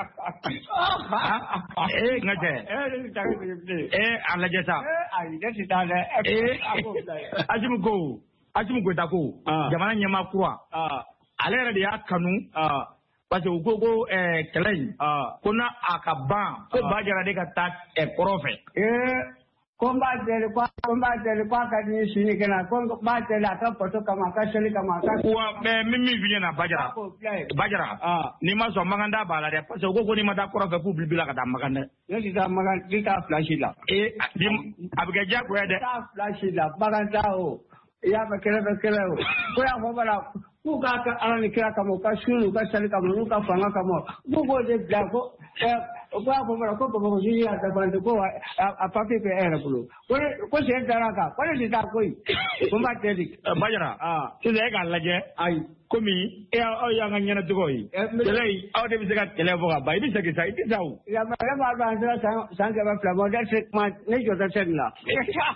[SPEAKER 4] ee n ka cɛ.
[SPEAKER 1] ee ne ti taa ka segin fiye.
[SPEAKER 4] ee a lajɛ sa.
[SPEAKER 1] ee ayi ne ti taa dɛ.
[SPEAKER 4] ee Asimu ko Asimu Goyita ko jamana ɲɛmaa kura ale yɛrɛ de y'a kanu parce que u ko ko kɛlɛ in ko n'a a ka ban ko Bajara de ka taa kɔrɔ fɛ.
[SPEAKER 1] ee ko n b'a deli ko n b'a deli ko a ka di n ye sini kɛnɛ ko n b'a deli a ka poto kama a ka seli kama a ka.
[SPEAKER 4] wa mɛ min min f'i ɲɛna Bajara Bajara n'i ma sɔn Maganda b'a la dɛ parce que u ko ko n'i ma taa kɔrɔ fɛ k'u bila bila ka taa Magan dɛ.
[SPEAKER 1] ne ti taa Magan ne t'a filasi la.
[SPEAKER 4] ee a bɛ kɛ diyagoya dɛ.
[SPEAKER 1] ne t'a filasi la Maganda o i y'a mɛn kɛlɛ bɛ kɛlɛ o ko y'a fɔ bala k'u k'a kɛ ala ni kira kama u ka sun u ka seli kama n'u ka fanga kama k'u k'o de bila ko ɛ o ko y'a fɔ bala ko Bamakɔ sini y'a dafarante ko a papiye bɛ e yɛrɛ bolo ko ne ko sen dara kan ko ne ti taa koyi ko n b'a deli.
[SPEAKER 4] Bajara sisan e k'a lajɛ ayi komi e aw y'an ka ɲɛnatigɛw ye kɛlɛ in aw de bɛ se ka kɛlɛ fɔ ka ban i bɛ segin sa i tɛ sa o.
[SPEAKER 1] yamma ne b'a dɔn an sera san kɛmɛ fila ma ne se kuma ne jɔ tɛ sɛni la.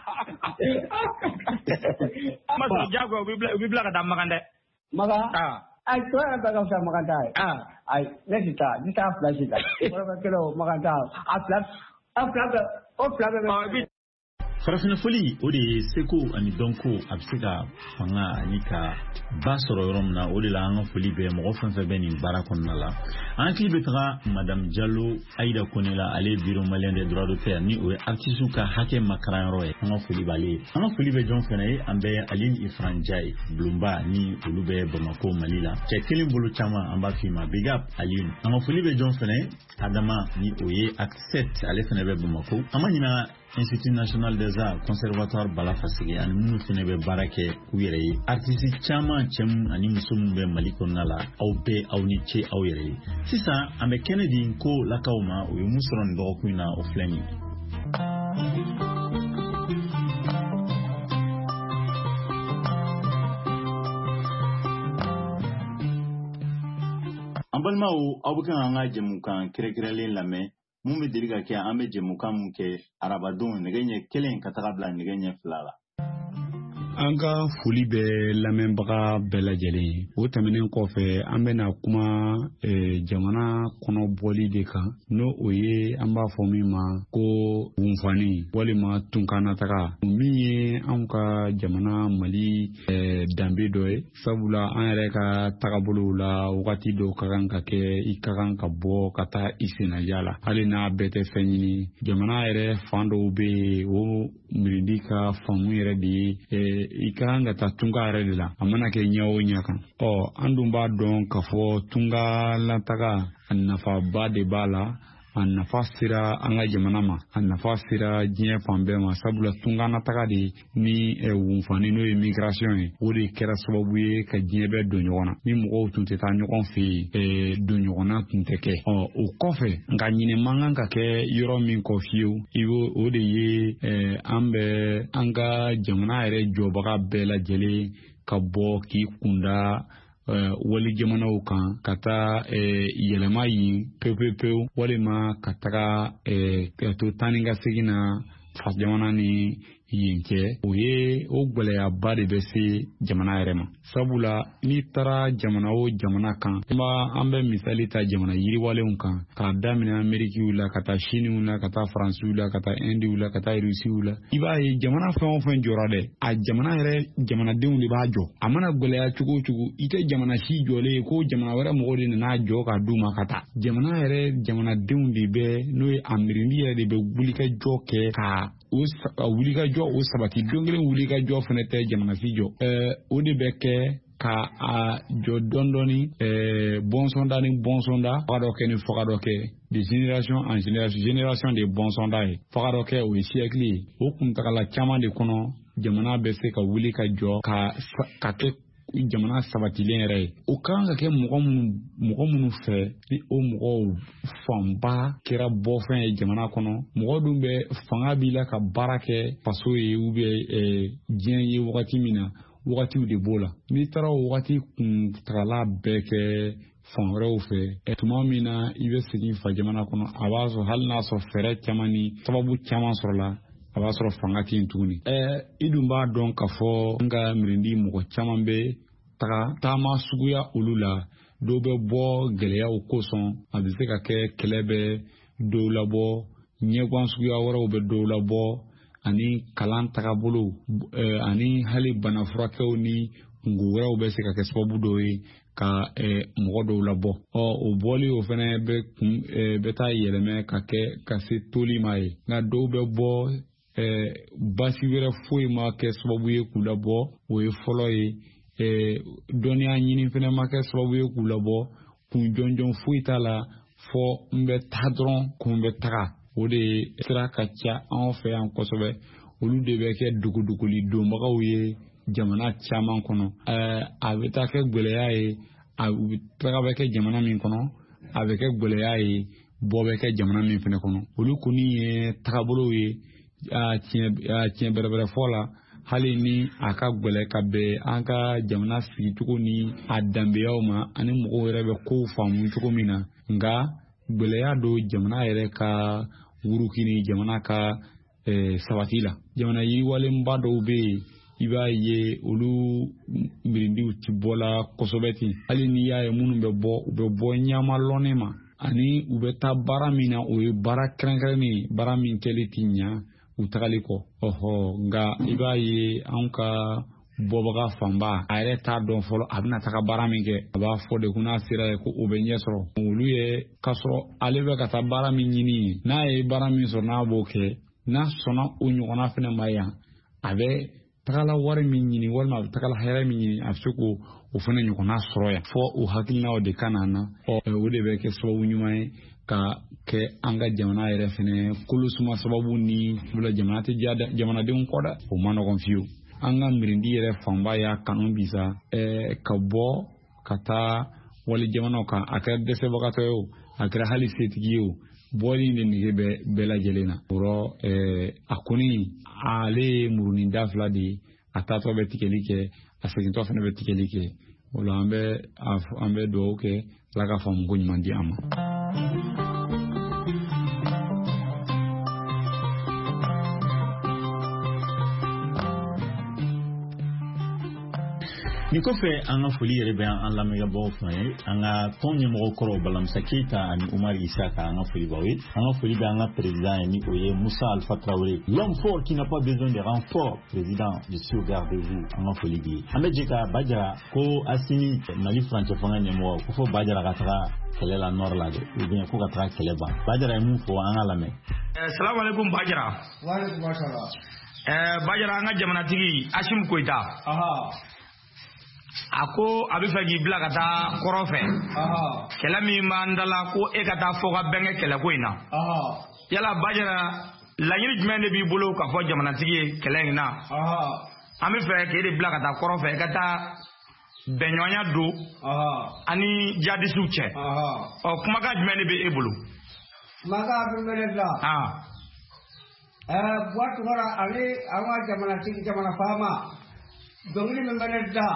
[SPEAKER 4] ma sɔrɔ diyagoya u bɛ bila ka taa Magan dɛ.
[SPEAKER 1] Magan ai to ya ba ka sa makanta ah ai ne kita ni ta flash ta ko ba kelo makanta a flash a flash o flash
[SPEAKER 2] farafina foli o de ye seko ani dɔnko a bɛ se ka fanga ani ka ba sɔrɔ yɔrɔ min na o de la an ka foli bɛ mɔgɔ fɛn fɛn bɛ nin baara kɔnɔna la an hakili bɛ taga madame Diallo Aïda Kone la ale bureau malien des droits d'auteur ni o ye artiste ka hakɛ makaranyɔrɔ ye an ka foli b'ale ye an ka foli bɛ jɔn fɛnɛ ye an bɛ Aline Ifran Ndiaye Bulumba ni olu bɛ Bamako Mali la cɛ kelen bolo caman an b'a f'i ma big up Aline an ka foli bɛ jɔn fɛnɛ Adama ni o ye Accept ale fɛnɛ bɛ Bamako an ma ɲina Institut National des Arts Conservatoire Bala Fasige ani minnu fɛnɛ bɛ baara kɛ u yɛrɛ ye artiste caman cɛmu ani muso minnu bɛ Mali kɔnɔna la aw bɛɛ aw ni ce aw yɛrɛ ye sisan an bɛ kɛnɛ di ko lakaw ma o ye mun sɔrɔ nin dɔgɔkun in na o filɛ nin an balimaw aw bɛ kan an ka jɛmukan kɛrɛkɛrɛnlen lamɛn mun bɛ deli ka kɛ an bɛ jɛmukan mun kɛ arabadenw nɛgɛ ɲɛ kelen ka taga bila nɛgɛ ɲɛ fila la
[SPEAKER 17] an ka foli bɛ lamɛnbaga bɛɛ lajɛlen o tɛmɛnen kɔfɛ an bɛna kuma eh, jamana kɔnɔ bɔli de kan n'o o ye an b'a fɔ min ma ko wunfani walima tunkanataga min ye an ka jamana Mali eh, danbe dɔ ye sabula an yɛrɛ ka tagabolo la wagati dɔw ka kan ka kɛ i ka kan ka bɔ ka taa i sennaja la hali n'a bɛɛ tɛ fɛn ɲini jamana yɛrɛ fan dɔw bɛ yen o mirindi ka faamu yɛrɛ de ye eh, i ka kan ka taa tunga yɛrɛ de la a mana kɛ ɲɛ o ɲɛ kan ɔ an dun b'a dɔn k'a fɔ tunga lataga a nafaba de b'a la a nafa sera an ka jamana ma a nafa sera diɲɛ fan bɛɛ ma sabula tunga nataga de ni eh, wunfani n'o ye migration ye o de kɛra sababu ye ka diɲɛ bɛɛ don ɲɔgɔn na ni mɔgɔw tun tɛ taa ɲɔgɔn fɛ yen eh, don ɲɔgɔnna tun tɛ kɛ ɔ o kɔfɛ nka ɲinɛ man kan ka kɛ yɔrɔ min kɔ fiyewu i b'o o de ye eh, an bɛ an ka jamana yɛrɛ jɔbaga bɛɛ lajɛlen ka bɔ k'i kunda Uh, wali jamanaw kan ka taa uh, yɛlɛma yin pewu-pewu walima ka taga uh, ka to tan ni ka segin na fas jamana ni yen kɛ o ye o gwɛlɛyaba de bɛ se jamana yɛrɛ ma sabula n'i taara jamana o jamana kan an bɛ misali ta jamana yiriwalenw kan k'a daminɛ Amerikiw la ka taa Siniw la ka taa Faransiw la ka taa Indiw la ka taa Rusiw la i b'a ye jamana fɛn o fɛn jɔra dɛ a jamana yɛrɛ jamanadenw de b'a jɔ a mana gwɛlɛya cogo o cogo i tɛ jamana si jɔlen ye ko jamana wɛrɛ mɔgɔw de nana jɔ ka d'u ma ka taa jamana yɛrɛ jamanadenw de bɛ n'o ye a miirindi yɛrɛ de bɛ wulikajɔ kɛ ka o wulikajɔ o sabati don kelen wulikajɔ fana tɛ jamana si jɔ ɛɛ o de bɛ kɛ ka a jɔ dɔɔni ɛɛ bɔnsɔnda ni bɔnsɔnda faga dɔ kɛ ni faga dɔ kɛ de génération en génération génération de bɔnsɔnda ye faga dɔ kɛ o ye siècle ye o kuntagala caman de kɔnɔ jamana bɛ se ka wuli ka jɔ ka ka kɛ jamana sabatilen yɛrɛ ye o kan ka kɛ mɔgɔ minnu mɔgɔ minnu fɛ ni o mɔgɔw fanba kɛra bɔfɛn ye jamana kɔnɔ mɔgɔ dun bɛ fanga b'i la ka baara kɛ faso ye ou bien ɛɛ diɲɛ ye wagati min na wagatiw de b'o la n'i taara o wagati kuntagala bɛɛ kɛ fan wɛrɛw fɛ tuma min na i bɛ segin fa jamana kɔnɔ a b'a sɔrɔ hali n'a sɔrɔ fɛɛrɛ caman ni sababu caman sɔrɔla a b'a sɔrɔ fanga tɛ yen tuguni ɛɛ i dun b'a dɔn k'a fɔ n ka mirindi mɔgɔ caman bɛ taga taama suguya olu la dɔw bɛ bɔ gɛlɛyaw kosɔn a bɛ se ka kɛ kɛlɛ bɛ dɔw labɔ ɲɛgan suguya wɛrɛw bɛ dɔw labɔ ani kalan tagabolo ɛɛ ani hali bana furakɛw ni ngo wɛrɛw bɛ se ka kɛ sababu dɔw ye ka ɛɛ mɔgɔ dɔw labɔ ɔ o bɔli o fana bɛ kun ɛɛ bɛ taa yɛlɛmɛ ka kɛ ka se toli ma ye nka dɔw bɛ bɔ ɛɛ basi wɛrɛ foyi ma kɛ sababu ye k'u labɔ o ye fɔlɔ ye ɛɛ dɔnniya ɲini fana ma kɛ sababu ye k'u labɔ kun jɔnjɔn foyi t'a la fɔ n bɛ taa dɔrɔn kun bɛ taga o de sira ka ca anw fɛ yan kosɛbɛ olu de bɛ kɛ duguduguli donbagaw ye jamana caman kɔnɔ ɛɛ a bɛ taa kɛ gwɛlɛya ye a bɛ taga bɛ kɛ jamana min kɔnɔ a bɛ kɛ gwɛlɛya ye bɔ bɛ kɛ jamana min fana kɔnɔ olu kɔni ye tagabolow ye a tiɲɛ a tiɲɛ bɛrɛbɛrɛ fɔ la hali ni a ka gwɛlɛ ka bɛn an ka jamana sigicogo ni a danbeyaw ma ani mɔgɔw yɛrɛ bɛ kow faamu cogo min na nka gwɛlɛya don jamana yɛrɛ ka wuruki ni jamana ka eh, sabati la jamana yiriwalenba dɔw bɛ yen iba ye olu mirindiw ti bɔla kosɛbɛ ten hali ni y'a ye minnu bɛ bɔ u bɛ bɔ ɲamalɔnne ma ani u bɛ taa baara min na o ye baara kɛrɛnkɛrɛnnen baara min kɛli ti ɲa u tagali kɔ ɔhɔ nka i b'a ye an ka bɔbaga fanba a yɛrɛ t'a dɔn fɔlɔ a bɛna taga baara min kɛ a b'a fɔ de ko n'a sera ye ko o bɛ ɲɛ sɔrɔ olu ye k'a sɔrɔ ale bɛ ka taa baara min ɲini n'a ye baara min sɔrɔ n'a b'o kɛ n'a sɔnna o ɲɔgɔnna fana ma yan a bɛ tagala wari min ɲini walima a bɛ tagala hɛrɛ min ɲini a bɛ se k'o o fana ɲɔgɔnna sɔrɔ yan fɔ o hakilinaw de ka na na ɔ o de bɛ kɛ sababu ɲuman ye ka kɛ an ka jamana yɛrɛ fana kolosuma sababu ni bula jamana tɛ diya jamanadenw kɔ dɛ o ma nɔgɔn fiyewu an ka mirindi yɛrɛ fanba y'a kanu bisa ɛɛ ka bɔ ka taa wali jamanaw kan a kɛra dɛsɛbagatɔ ye o a kɛra hali setigi ye o bɔli de nege bɛ bɛɛ lajɛlen na o rɔ ɛɛ a kɔni ale ye murunin da fila de ye a taatɔ bɛ tigɛli kɛ a segintɔ fana bɛ tigɛli kɛ o la an bɛ an bɛ dugawu kɛ Ala ka faamu ko ɲuman di an ma.
[SPEAKER 2] Ni kɔfɛ an ka foli yɛrɛ bɛ an lamɛnbagaw fɛ ye an ka tɔn ɲɛmɔgɔ kɔrɔ Balamisa Keyita ani Umar Isaka an ka foli b'aw ye an ka foli bɛ an ka président ye ni o ye Musa Alpha Traoré l'homme fort qui n'a pas besoin de renfort président je suis au garde de vous an ka foli b'i ye an bɛ jɛ ka Bajara ko Asimi Mali furancɛ fanga ɲɛmɔgɔ ko fɔ Bajara ka taga kɛlɛ la nord la de ou bien ko ka taga kɛlɛ ban Bajara ye mun fɔ an ka lamɛn.
[SPEAKER 10] Assalamu alaikum Bajara.
[SPEAKER 1] Wa alaikum assalam.
[SPEAKER 10] Eh Bajara an ka jamanatigi Asim Koita.
[SPEAKER 1] Aha.
[SPEAKER 10] A ko a bɛ fɛ k'i bila ka taa kɔrɔ fɛ kɛlɛ min b'an dala ko e ka taa fɔ ka bɛnkɛ kɛlɛ ko in na yala Bajara laɲini jumɛn de b'i bolo ka fɔ jamanatigi ye kɛlɛ in na an bɛ fɛ k'e de bila ka taa kɔrɔ fɛ e ka taa bɛnɲɔgɔnya don ani jadisiw cɛ ɔ kumakan jumɛn de bɛ e bolo.
[SPEAKER 1] Kumakan bɛ ne bila ɛɛ Buwatu Mara ale an ka jamanatigi jamana faama dɔnkili min bɛ ne da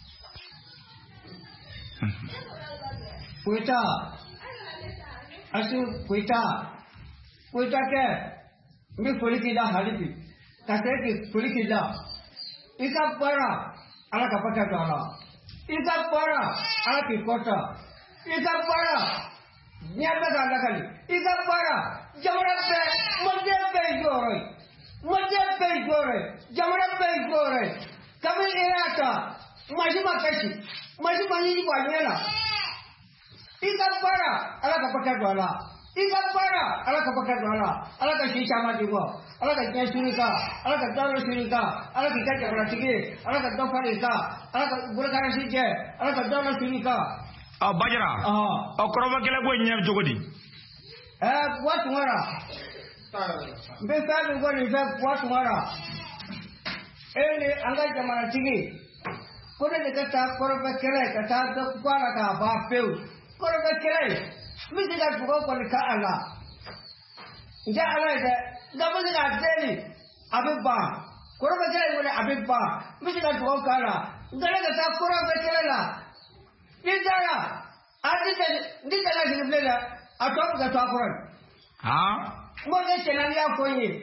[SPEAKER 1] Koita Asu Koita Koita kɛ n bɛ foli k'i la hali bi ka segin k'i foli k'i la i ka baara Ala ka barika don a la i ka baara Ala k'i kɔta i ka baara diɲɛ bɛɛ k'a lakali i ka baara jamana bɛɛ maliɲɛ bɛɛ y'i jɔyɔrɔ ye maliɲɛ bɛɛ y'i jɔyɔrɔ ye jamana bɛɛ y'i jɔyɔrɔ ye kabini e y'a ta maa si ma kasi maa si ma ɲini bɔ a ɲɛ la i ka baara Ala ka barika don a la i ka baara Ala ka barika don a la Ala ka si caman di bɔ Ala ka diɲɛ sini kan Ala ka dawula sini kan Ala k'i ka jamanatigi ye Ala ka dɔ fara i kan Ala ka bolokarasi jɛ Ala ka dawula sini kan.
[SPEAKER 10] Ɔ Bajara ɔ kɔrɔfɔ kɛlɛ ko ɲɛ cogo di.
[SPEAKER 1] ɛɛ Buwatu Mara n bɛ fɛn min fɔ nin fɛ Buwatu Mara e ni an ka jamanatigi ko ne de ka taa kɔrɔfɔ kɛlɛ ka taa dɔ bɔ a la k'a ban pewu kɔrɔfɔ kɛlɛ n bɛ se ka dugawu kɔni k'a la n tɛ Ala ye dɛ nka n bɛ se k'a deli a bɛ ban kɔrɔfɔ kɛlɛ in kɔni a bɛ ban n bɛ se ka dugawu k'a la nka ne ka taa kɔrɔfɔ kɛlɛ la ni taara a ti tɛ ni tɛ ka sigi bilen dɛ a tɔ bɛ ka to a kɔrɔ yen. n b'o kɛ cɛnna n'i y'a fɔ n ye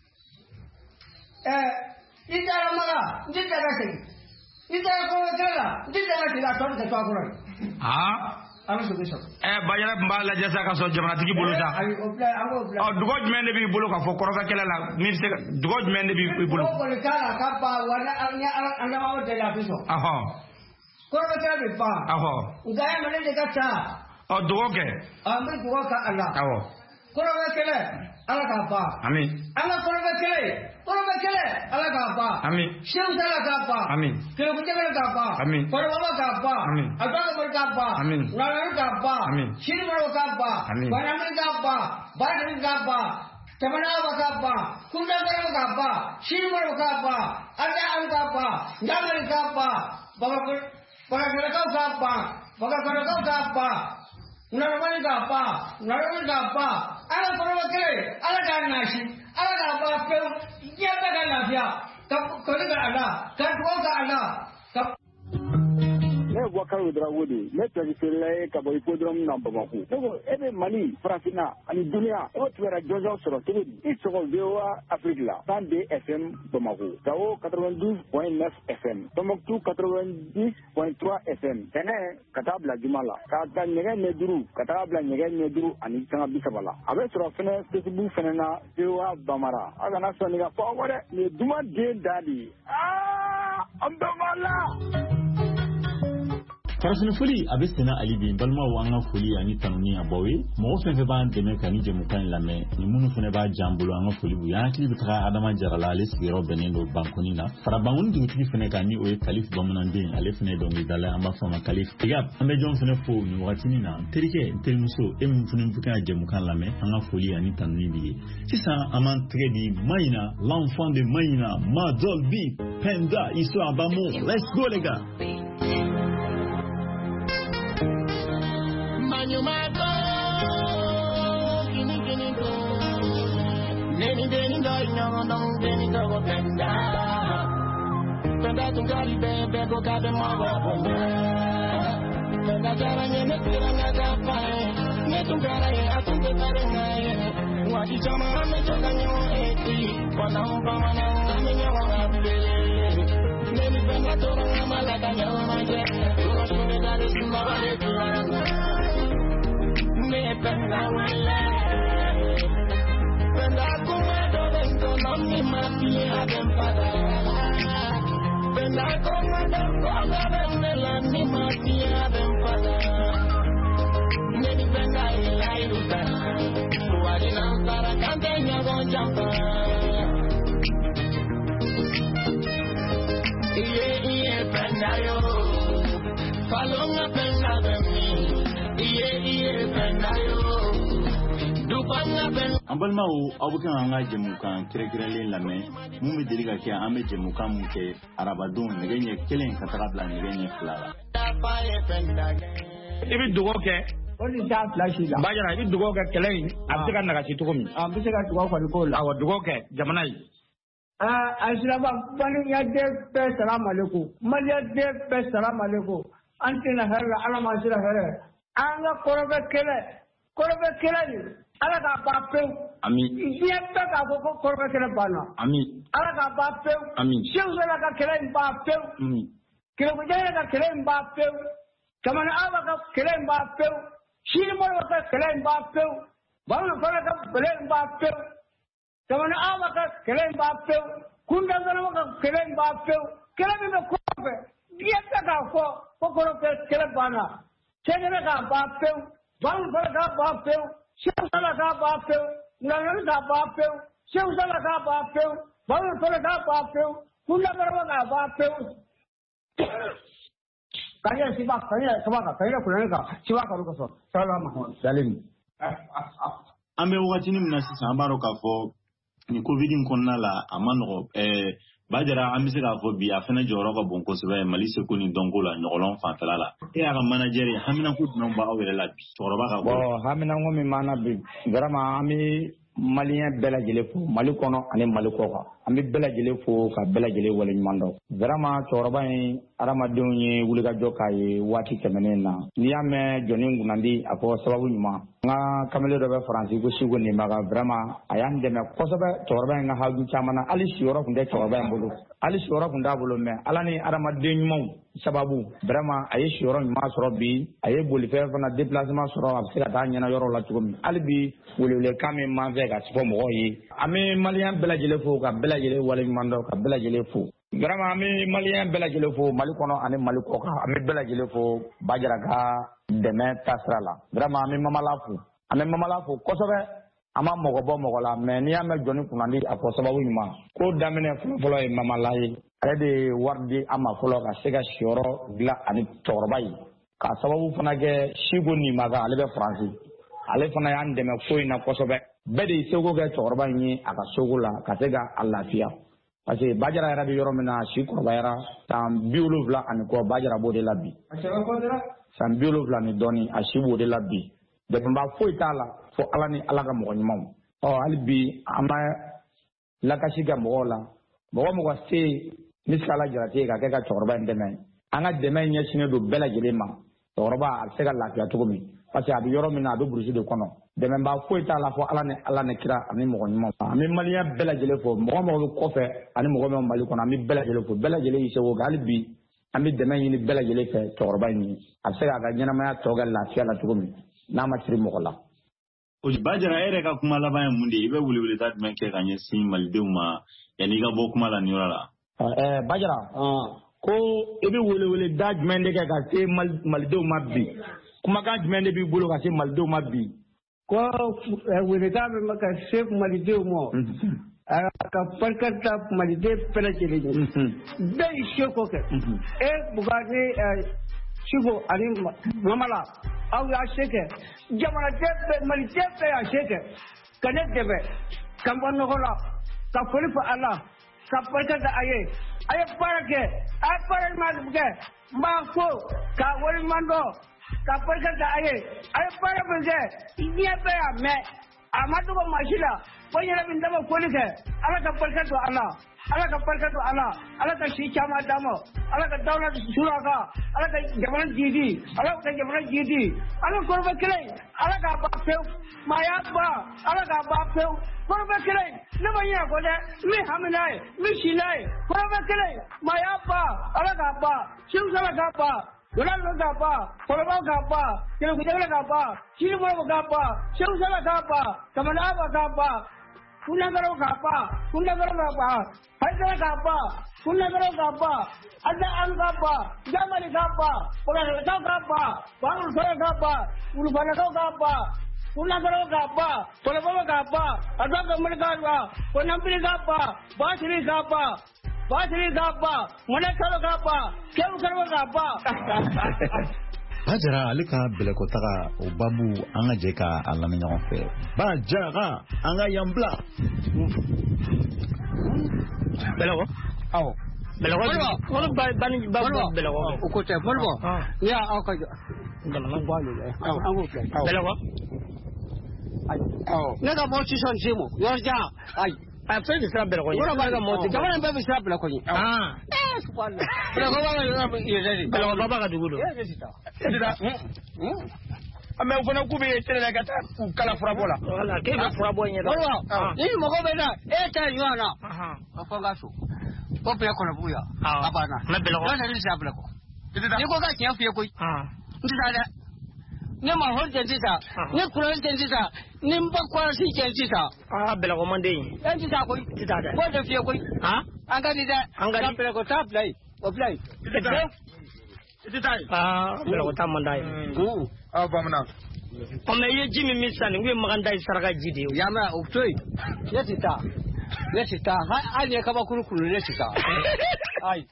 [SPEAKER 1] ɛɛ i taara Maga n tɛ ka segin i taara kɔrɔfɔ kɛlɛ la n tɛ ka segin a tɔ bɛ ka to a kɔrɔ yen. Ala sogo sɔrɔ.
[SPEAKER 10] Ɛ Bajara tun b'a lajɛ sa ka sɔrɔ jamanatigi bolo sa.
[SPEAKER 1] Ayi o bila an k'o bila.
[SPEAKER 10] Ɔ dugawu jumɛn de b'i bolo ka fɔ kɔrɔfɔ kɛlɛ la min se ka dugawu jumɛn de b'i bolo.
[SPEAKER 1] Dugawu kɔni k'a la k'a ban wa ne an an ɲɛmɔgɔw deli a bɛ sɔn. Kɔrɔfɔ kɛlɛ bɛ ban. Nka e ma ne de ka taa.
[SPEAKER 10] Ɔ dugawu kɛ.
[SPEAKER 1] Ɔ n bɛ dugawu kɛ a la. Kɔrɔfɔ kɛlɛ Ala k'a ban.
[SPEAKER 10] Ami.
[SPEAKER 1] An ka kɔrɔfɔ kɛlɛ kɔrɔfɔ kɛlɛ Ala k'a ban.
[SPEAKER 10] Ami.
[SPEAKER 1] Seku Tala k'a ban.
[SPEAKER 10] Ami.
[SPEAKER 1] Kɛlɛkuntɛgɛlɛ k'a ban.
[SPEAKER 10] Ami.
[SPEAKER 1] Kɔrɔbaba k'a ban.
[SPEAKER 10] Ami.
[SPEAKER 1] Adɔgɔbɔli k'a ban.
[SPEAKER 10] Ami.
[SPEAKER 1] Ŋarani k'a ban.
[SPEAKER 10] Ami.
[SPEAKER 1] Sinimaro k'a ban.
[SPEAKER 10] Ami.
[SPEAKER 1] Banami k'a ban. Badiri k'a ban. Tamanaba k'a ban. Kundankɔrɔ k'a ban. Sinimaro k'a ban. Adaan k'a ban. Njamari k'a ban. Bagakɛlɛkaw k'a ban. Bagakɔrɔkaw k'a ban. Ŋaramani k'a ban. Ŋarani k'a ban. Ala kɔrɔfɔ kɛlɛ Ala k'a nasi Ala k'a ban pewu diɲɛ bɛɛ ka lafiya ka kɔni ka a la ka dugawu ka a la ka.
[SPEAKER 18] Ne
[SPEAKER 1] Boubacar Dramé ne traditionnel ka bɔ hippodrome na Bamako ne ko e bɛ Mali Farafina ani duniya o tun bɛ jɔnjɔn sɔrɔ cogo di i sɔgɔ V O A Afrique la cent deux F M Bamako Gao quatre-vingt-douze point neuf F M Tombouctou quatre-vingt-dix point trois F M tɛnɛ ka taa bila juma la ka ta ɲɛgɛn ɲɛ duuru ka taa bila ɲɛgɛn ɲɛ duuru ani sanga bi saba la a bɛ sɔrɔ fɛnɛ Facebook fɛnɛ na V O A Bamara a kana sɔn nin ka fɔ aw dɛ nin ye duman den da de ye aa an bɛɛ b'a la.
[SPEAKER 2] Farafina foli a bɛ sɛnɛ ali bi balimaw an ka foli ani tanuni a baw ye mɔgɔ fɛn fɛn b'an dɛmɛ ka ni jɛmukan in lamɛn ni minnu fɛnɛ b'a jan bolo an ka foli bu y'an hakili bɛ taga Adama Jarala ale sigiyɔrɔ bɛnnen don Bankoni na fara Bankoni dugutigi fɛnɛ kan ni o ye Kalif Bamananden ale fɛnɛ dɔnkilidala an b'a fɔ a ma Kalif Tigab an bɛ jɔn fɛnɛ fo nin wagatinin na terikɛ terimuso e min fɛnɛ bɛ ka jɛmukan lamɛn an ka foli ani tanuni bi ye sisan an m'an tɛgɛ di Mayina l'enfant de Mayina Madolbi Penda histoire d'amour let's go les gars.
[SPEAKER 8] You might go, kini kini go. Neni deni go, no no deni go penda. Penda tungali bebe go kabe mawa bomba. Penda jara nyene tira ngaga pae. Ne tungara ye atunge pare ngaye. Waki chama ame choka nyo eti. Wana umpa wana ame nyawa ngabile. Neni penda tora ngamala kanyawa maje. Tura shune dali simba vale tura. Me penda wala, penda kuma do vengo no mi mati adem pada, penda kuma do kuma venela mi mati adem pada, neni penda ilai ruta, wali nampara kante nyago jampa, iye iye penda yo, falonga penda bemi.
[SPEAKER 2] An balimaw aw bɛ kan an ka jɛmukan kɛrɛnkɛrɛnlen lamɛn mun bɛ deli ka kɛ an bɛ jɛmukan mun kɛ arabadenw nɛgɛ ɲɛ kelen ka taga bila nɛgɛ ɲɛ fila la.
[SPEAKER 4] I bɛ dugawu kɛ o ni t'a fila si la. Bajara i bɛ dugawu kɛ kɛlɛ in a bɛ se ka nagasi cogo min. A bɛ se ka dugawu kɔni k'o la. Awɔ dugawu kɛ jamana ye. Aa alisilamɛ maliyɛnden bɛɛ salamaleko maliyɛnden bɛɛ salamaleko an tɛna hɛrɛ la ala ma sira hɛrɛ. An ka kɔrɔbɛ kɛlɛ kɔrɔbɛ kɛlɛ ni ala k'a ban pewu. Ami. Diɲɛ bɛɛ k'a fɔ ko kɔrɔbɛ kɛlɛ banna. Ami. Ala k'a ban pewu. Ami. Seku Sala ka kɛlɛ in ban pewu. Ami. Kɛlɛkujan ka kɛlɛ in ban pewu. Jamana Aba ka kɛlɛ in ban pewu. Sini Modibo ka kɛlɛ in ban pewu. Bamananw fana ka kɛlɛ in ban pewu. Jamana Aba ka kɛlɛ in ban pewu. Kunda Galama ka kɛlɛ in ban pewu. Kɛlɛ min bɛ kɔfɛ diɲɛ bɛɛ k'a fɔ ko kɔrɔbɛ kɛlɛ banna. Sɛgɛrɛ k'a ban pewu, Bamananw fana k'a ban pewu, Seku Sala k'a ban pewu, Ŋaniyalu k'a ban pewu, Seku Sala k'a ban pewu, Bamananw fana k'a ban pewu, Kunda Garaba k'a ban pewu. Kanya siba kanya siba ka kanya kulen ka siba ka ko so salama salim.
[SPEAKER 2] An bɛ wagatinin min na sisan an b'a dɔn k'a fɔ ni covid in kɔnɔna la a ma nɔgɔ ɛɛ Bajara an bɛ se k'a fɔ bi a fana jɔyɔrɔ ka bon kosɛbɛ Mali seko ni dɔnko la ɲɔgɔnlɔn fanfɛla la. E y'a ka manager ye haminako jumɛn b'aw yɛrɛ la bi cɛkɔrɔba ka bɔ.
[SPEAKER 4] Bon haminako min b'an na bi vraiment an bɛ maliyɛn bɛɛ lajɛlen fo Mali kɔnɔ ani Mali kɔ kan an bɛ bɛɛ lajɛlen fo ka bɛɛ lajɛlen waleɲuman dɔn. Vraiment cɛkɔrɔba in adamadenw ye wulikajɔ k'a ye waati tɛmɛnen na n'i y'a mɛn jɔnni kunnandi a fɔ sababu ɲuman. N ka kamalen dɔ bɛ Faransi ko Siko Nimaga vraiment a y'an dɛmɛ kosɛbɛ cɛkɔrɔba in ka haju caman na hali siyɔrɔ tun tɛ cɛkɔrɔba in bolo hali siyɔrɔ tun t'a bolo mais ala ni adamaden ɲumanw sababu vraiment a ye siyɔrɔ ɲuman sɔrɔ bi a ye bolifɛn fana déplacement sɔrɔ a bɛ se ka taa ɲɛna yɔrɔ la cogo min hali bi welewelekan min m'an fɛ ka fɔ mɔgɔw ye an bɛ maliyɛn bɛɛ lajɛlen fo ka bɛɛ lajɛlen waleɲuman dɔn ka bɛɛ lajɛlen fo. Vraiment an bɛ maliyɛn bɛɛ lajɛlen fo Mali kɔnɔ ani Mali kɔ kan an bɛ bɛɛ lajɛlen fo Bajara ka dɛmɛ taasira la vraiment an bɛ Mamala fo an bɛ Mamala fo kosɛbɛ an ma mɔgɔ bɔ mɔgɔ la mais n'i y'a mɛn jɔnni kunnandi a fɔ sababu ɲuman ko daminɛ fɔlɔ ye Mamala ye ale de ye wari di an ma fɔlɔ ka se ka siyɔrɔ dilan ani cɛkɔrɔba ye k'a sababu fana kɛ Siko Nimaga ale bɛ Faransi ale fana y'an dɛmɛ ko in na kosɛbɛ bɛɛ de ye seko kɛ cɛkɔrɔba in ye a ka seko la ka se ka a lafiya parce que Bajara yɛrɛ bɛ yɔrɔ min na si kɔrɔbayara san bi wolonwula ani kɔ Bajara b'o de la bi san bi wolonwula ni dɔɔni a si b'o de la bi dɛmɛba foyi t'a la fo ala ni ala ka mɔgɔ ɲumanw ɔ hali bi an bɛ lakasi kɛ mɔgɔw la mɔgɔ mɔgɔ se yen ni se ala jarate ka kɛ ka cɛkɔrɔba in dɛmɛ an ka dɛmɛ ɲɛsinnen don bɛɛ lajɛlen ma cɛkɔrɔba a bɛ se ka lafiya cogo min parce que a bɛ yɔrɔ min na a bɛ burusi de kɔnɔ dɛmɛbaa foyi t'a la fɔ ala ni ala ni kira ani mɔgɔ ɲuman an bɛ maliyɛn bɛɛ lajɛlen fɔ mɔgɔ mɔgɔ bɛ kɔfɛ ani mɔgɔ min Mali kɔnɔ an bɛ bɛɛ lajɛlen fɔ bɛɛ lajɛlen y'i seko kɛ hali bi an bɛ dɛmɛ ɲini bɛɛ lajɛlen fɛ cɛkɔrɔba in ye a bɛ se k'a ka ɲɛnamaya tɔ kɛ lafiya la cogo min n'a ma siri mɔgɔ la.
[SPEAKER 2] O Bajara e yɛrɛ ka kuma laban ye mun de ye i bɛ weleweleda jumɛn kɛ ka ɲɛsin malidenw ma yanni i ka bɔ kuma la nin yɔrɔ la.
[SPEAKER 4] Ɛɛ Bajara ko i bɛ weleweleda jumɛn de kɛ ka se malidenw ma bi kumakan jumɛn de b'i bolo ka se malidenw ma bi.
[SPEAKER 1] ko weleweleda bɛ ka se malidenw ma ka barikada maliden bɛɛ lajɛlen ye bɛɛ y'i seko kɛ e Bugari Siko ani Mamala aw y'a se kɛ jamanaden bɛɛ maliden bɛɛ y'a se kɛ ka ne dɛmɛ ka bɔ nɔgɔ la ka foli fɔ Ala ka barikada a ye a ye baara kɛ a ye baara ɲuman kɛ n b'a fo ka waleɲuman dɔn ka barikada a ye a ye baara min kɛ diɲɛ bɛɛ y'a mɛn a ma dogo maa si la ko n yɛrɛ bɛ n dama foli kɛ Ala ka barika don a la Ala ka barika don a la Ala ka si caman d'a ma Ala ka dawla sura a kan Ala ka jamana jiidi Ala ka jamana jiidi Ala kɔrɔbɛ kelen Ala k'a ban pewu maaya ban Ala k'a ban pewu kɔrɔbɛ kelen ne ma ɲinɛ kɔ dɛ n bɛ hami n'a ye n bɛ si n'a ye kɔrɔbɛ kelen maaya ban Ala k'a ban Seku Sala k'a ban wala lo k'a ban kɔrɔbaw k'a ban kɛlɛkuntɛgɛlɛ k'a ban Sinimɔrɔw k'a ban Seku Sala k'a ban Kamana Aba k'a ban Kunagaraw k'a ban Kunagaraw k'a ban Haidara k'a ban Kunagaraw k'a ban Ada An k'a ban Jamali k'a ban Kɔlɔlɔkaw k'a ban Bangu Sɔrɔ k'a ban Wulufanakaw k'a ban Kunagaraw k'a ban Kɔlɔbɔw k'a ban Ada Gamali k'a ban Konambiri k'a ban Basiri k'a ban Basiri k'a ban Mɔnɛkalo k'a ban Kewu Kalo k'a ban.
[SPEAKER 7] Bajara ale ka bɛlɛkɔtaga o babu an ka jɛ ka a lamɛn ɲɔgɔn fɛ. Bajara an ka yan bila.
[SPEAKER 11] Bɛlɛkɔ? Awɔ. Bɛlɛkɔ. Fɔlɔ ba ba ni ba bɛlɛkɔ. O ko tɛ fɔlɔ. N'i y'a aw ka jamana bɔ a lajɛ. An k'o filɛ. Bɛlɛkɔ. Awɔ. Ne ka mɔgɔ sisan se mo yɔrɔ jan ayi. A fɛn bɛ siran bɛlɛkɔ ɲɛ. Yɔrɔ b'a ka mɔgɔ jamana bɛɛ bɛ siran bɛlɛkɔ ɲɛ. Bɛlɛkɔ b'a ka yɔrɔ yɛrɛ de. Bɛlɛkɔ b'a ka dugu don.
[SPEAKER 10] Mɛ o fana k'u bɛ tɛnɛ ka taa u kala furabɔ la.
[SPEAKER 11] Wala k'e bɛ furabɔ ɲɛ dɔn. Ni mɔgɔ bɛ na e ta ɲɔgɔn na. A fɔ n ka so. Ko bɛɛ kɔnɔ b'u yan. A banna. Mɛ bɛlɛkɔ. N'o tɛ ne tɛ se a bɛlɛkɔ. N'i ko ka tiɲɛ f'i ye koyi. N tɛ taa dɛ. Ne ma hɔn tɛ sisan. Ne kuran tɛ sisan. Ni n ba kɔrɔsi tɛ sisan. Aa bɛlɛkɔ man den. E tɛ taa koyi. Tɛ taa dɛ. K'o tɛ f'i ye koyi. An ka di dɛ. An ka di. Bɛlɛkɔ taa bila yen. O bila yen. Tɛ taa yen. Aa bɛlɛkɔ taa man d'a ye.
[SPEAKER 10] Aw bamanan.
[SPEAKER 11] Ɔ mɛ i ye ji min min sisan nin n ko ye makan da ye saraka ji de ye. Yan mɛ o to yen. Ne tɛ taa. Ne tɛ taa hali ni ye kabakuru kuru ne tɛ taa. Ayi.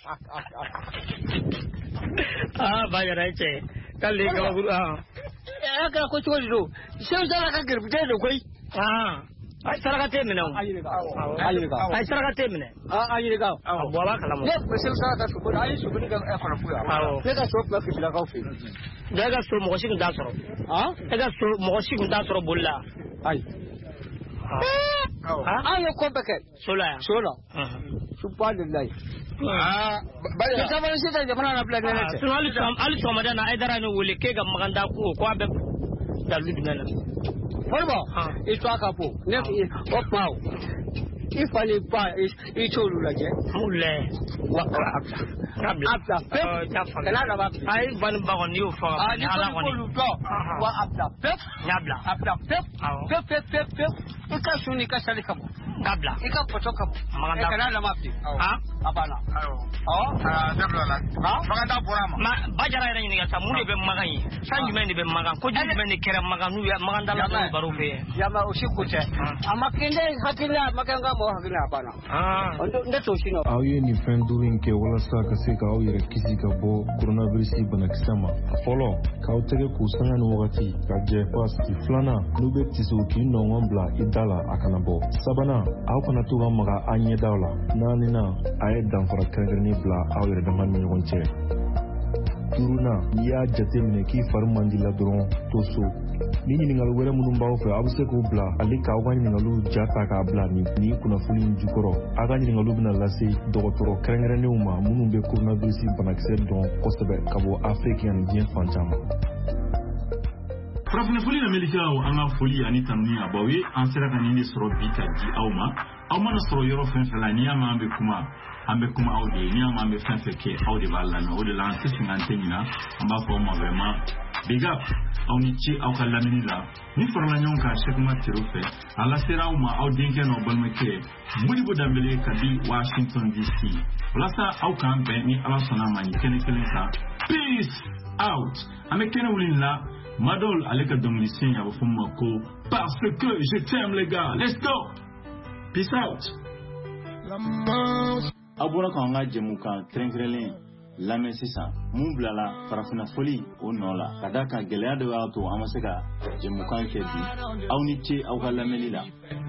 [SPEAKER 11] Aa Bajara i cɛ k'ale ye kabakuru aa. E kɛra ko cogo di don Seku Sala ka gɛrɛbutɛ don koyi. Aa a ye saraka t'e minɛ o. A yirika a yirika a ye saraka t'e minɛ. A yirika a bɔ a b'a kalama. Ne ko Seku Sala ka sogo a ye sogo ni kɛ kɔnɔ fu yan. Awɔ ne ka so tun bɛ Fitilakaw fɛ yen. E ka so mɔgɔ si tun t'a sɔrɔ. E ka so mɔgɔ si tun t'a sɔrɔ boli la. Ayi. An ye ko bɛɛ kɛ. So la yan. So la. Subahanallahi. Aa Bajara. Jamana si tɛ jamana na bila ne tɛ. Sinon hali hali sɔgɔmada na Aidara ne wele k'e ka makan da ko ko a bɛ dalu jumɛn na. Fɔlɔ i to a ka bon ne o kuma o i fa ni ba i t'olu lajɛ. M'olu lajɛ. Wa a bila. A bila. A bila pewu. Kana laban. A ye ba ni ba kɔni n'i y'o fɔ. A ni Ala kɔni. K'olu dɔn. Wa a bila pewu. N y'a bila. A bila pewu. Awɔ. Pewu pewu pewu pewu. I ka sun ni ka sali ka bɔ. K'a bila. I ka pɔtɔ ka bɔ. Makan da. Kana laban bi. Han. A banna. Awɔ. Awɔ. Aa dabila la. Makan da bɔra a ma. Bajara yɛrɛ ɲininka sa mun de bɛ makan ye. San jumɛn de bɛ makan ko jumɛn de kɛra makan n'u ye makan da la baro fɛ yen. Yama o si ko tɛ. A ma kɛ ne hakili la a ma kɛ n ka mɔgɔ hakili la a banna. Ne t'o si nɔ.
[SPEAKER 18] Aw ye nin fɛn duuru in kɛ walasa ka se k'aw yɛrɛ kisi ka bɔ coronavirus banakisɛ ma. A fɔlɔ k'aw tɛgɛ k'u sanga ni wagati ka jɛ pasi. Filanan n'u bɛ tisiw k'i nɔngɔn bila i da la a kana bɔ. Sabanan aw kana to ka maga a ɲɛdaw la. Naaninan a ye danfara kɛrɛnkɛrɛnnen bila aw yɛrɛ dama ni ɲɔgɔn cɛ. Duurunan n'i y'a jate minɛ k'i fari man di la dɔrɔn to so. ni ɲininkali wɛrɛ minnu b'aw fɛ aw bɛ se k'u bila ale k'aw ka ɲininkaliw ja ta k'a bila nin ni kunnafoni in jukɔrɔ aw ka ɲininkaliw bɛna lase dɔgɔtɔrɔ kɛrɛnkɛrɛnnenw ma minnu bɛ coronavirus banakisɛ dɔn kosɛbɛ ka bɔ Afiriki ani diɲɛ fan caman.
[SPEAKER 2] Farafina foli na melikilaw an ka foli ani tanuni a baw ye an sera ka nin de sɔrɔ bi ka di aw ma aw mana sɔrɔ yɔrɔ fɛn fɛn la ni y'a ma an bɛ kuma an bɛ kuma aw de ye ni y'a ma an bɛ fɛn fɛn kɛ aw de b'a lamɛn o de la an tɛ sɛgɛn an tɛ ɲina an b'a fɔ aw ma vraiment big up aw ni ce aw ka lamɛnni la ni farala ɲɔgɔn kan Sɛkuma Tero fɛ a lasera aw ma aw denkɛ n'aw balimakɛ Modibo Dambele ka di Washington D C walasa aw k'an bɛn ni Ala sɔnna ma nin kɛnɛ kelen kan peace out an bɛ kɛnɛ wuli la Madol ale ka dɔnkilisen a bɛ fɔ ma ko parce que je t'aime les gars let's go peace out. A bɔra k'an ka jɛmukan kɛrɛnkɛrɛnlen lamɛn sisan mun bilala farafina foli o nɔ la ka d'a kan gɛlɛya dɔ y'a to an ma se ka jɛmukan kɛ bi aw ni ce aw ka lamɛnni la.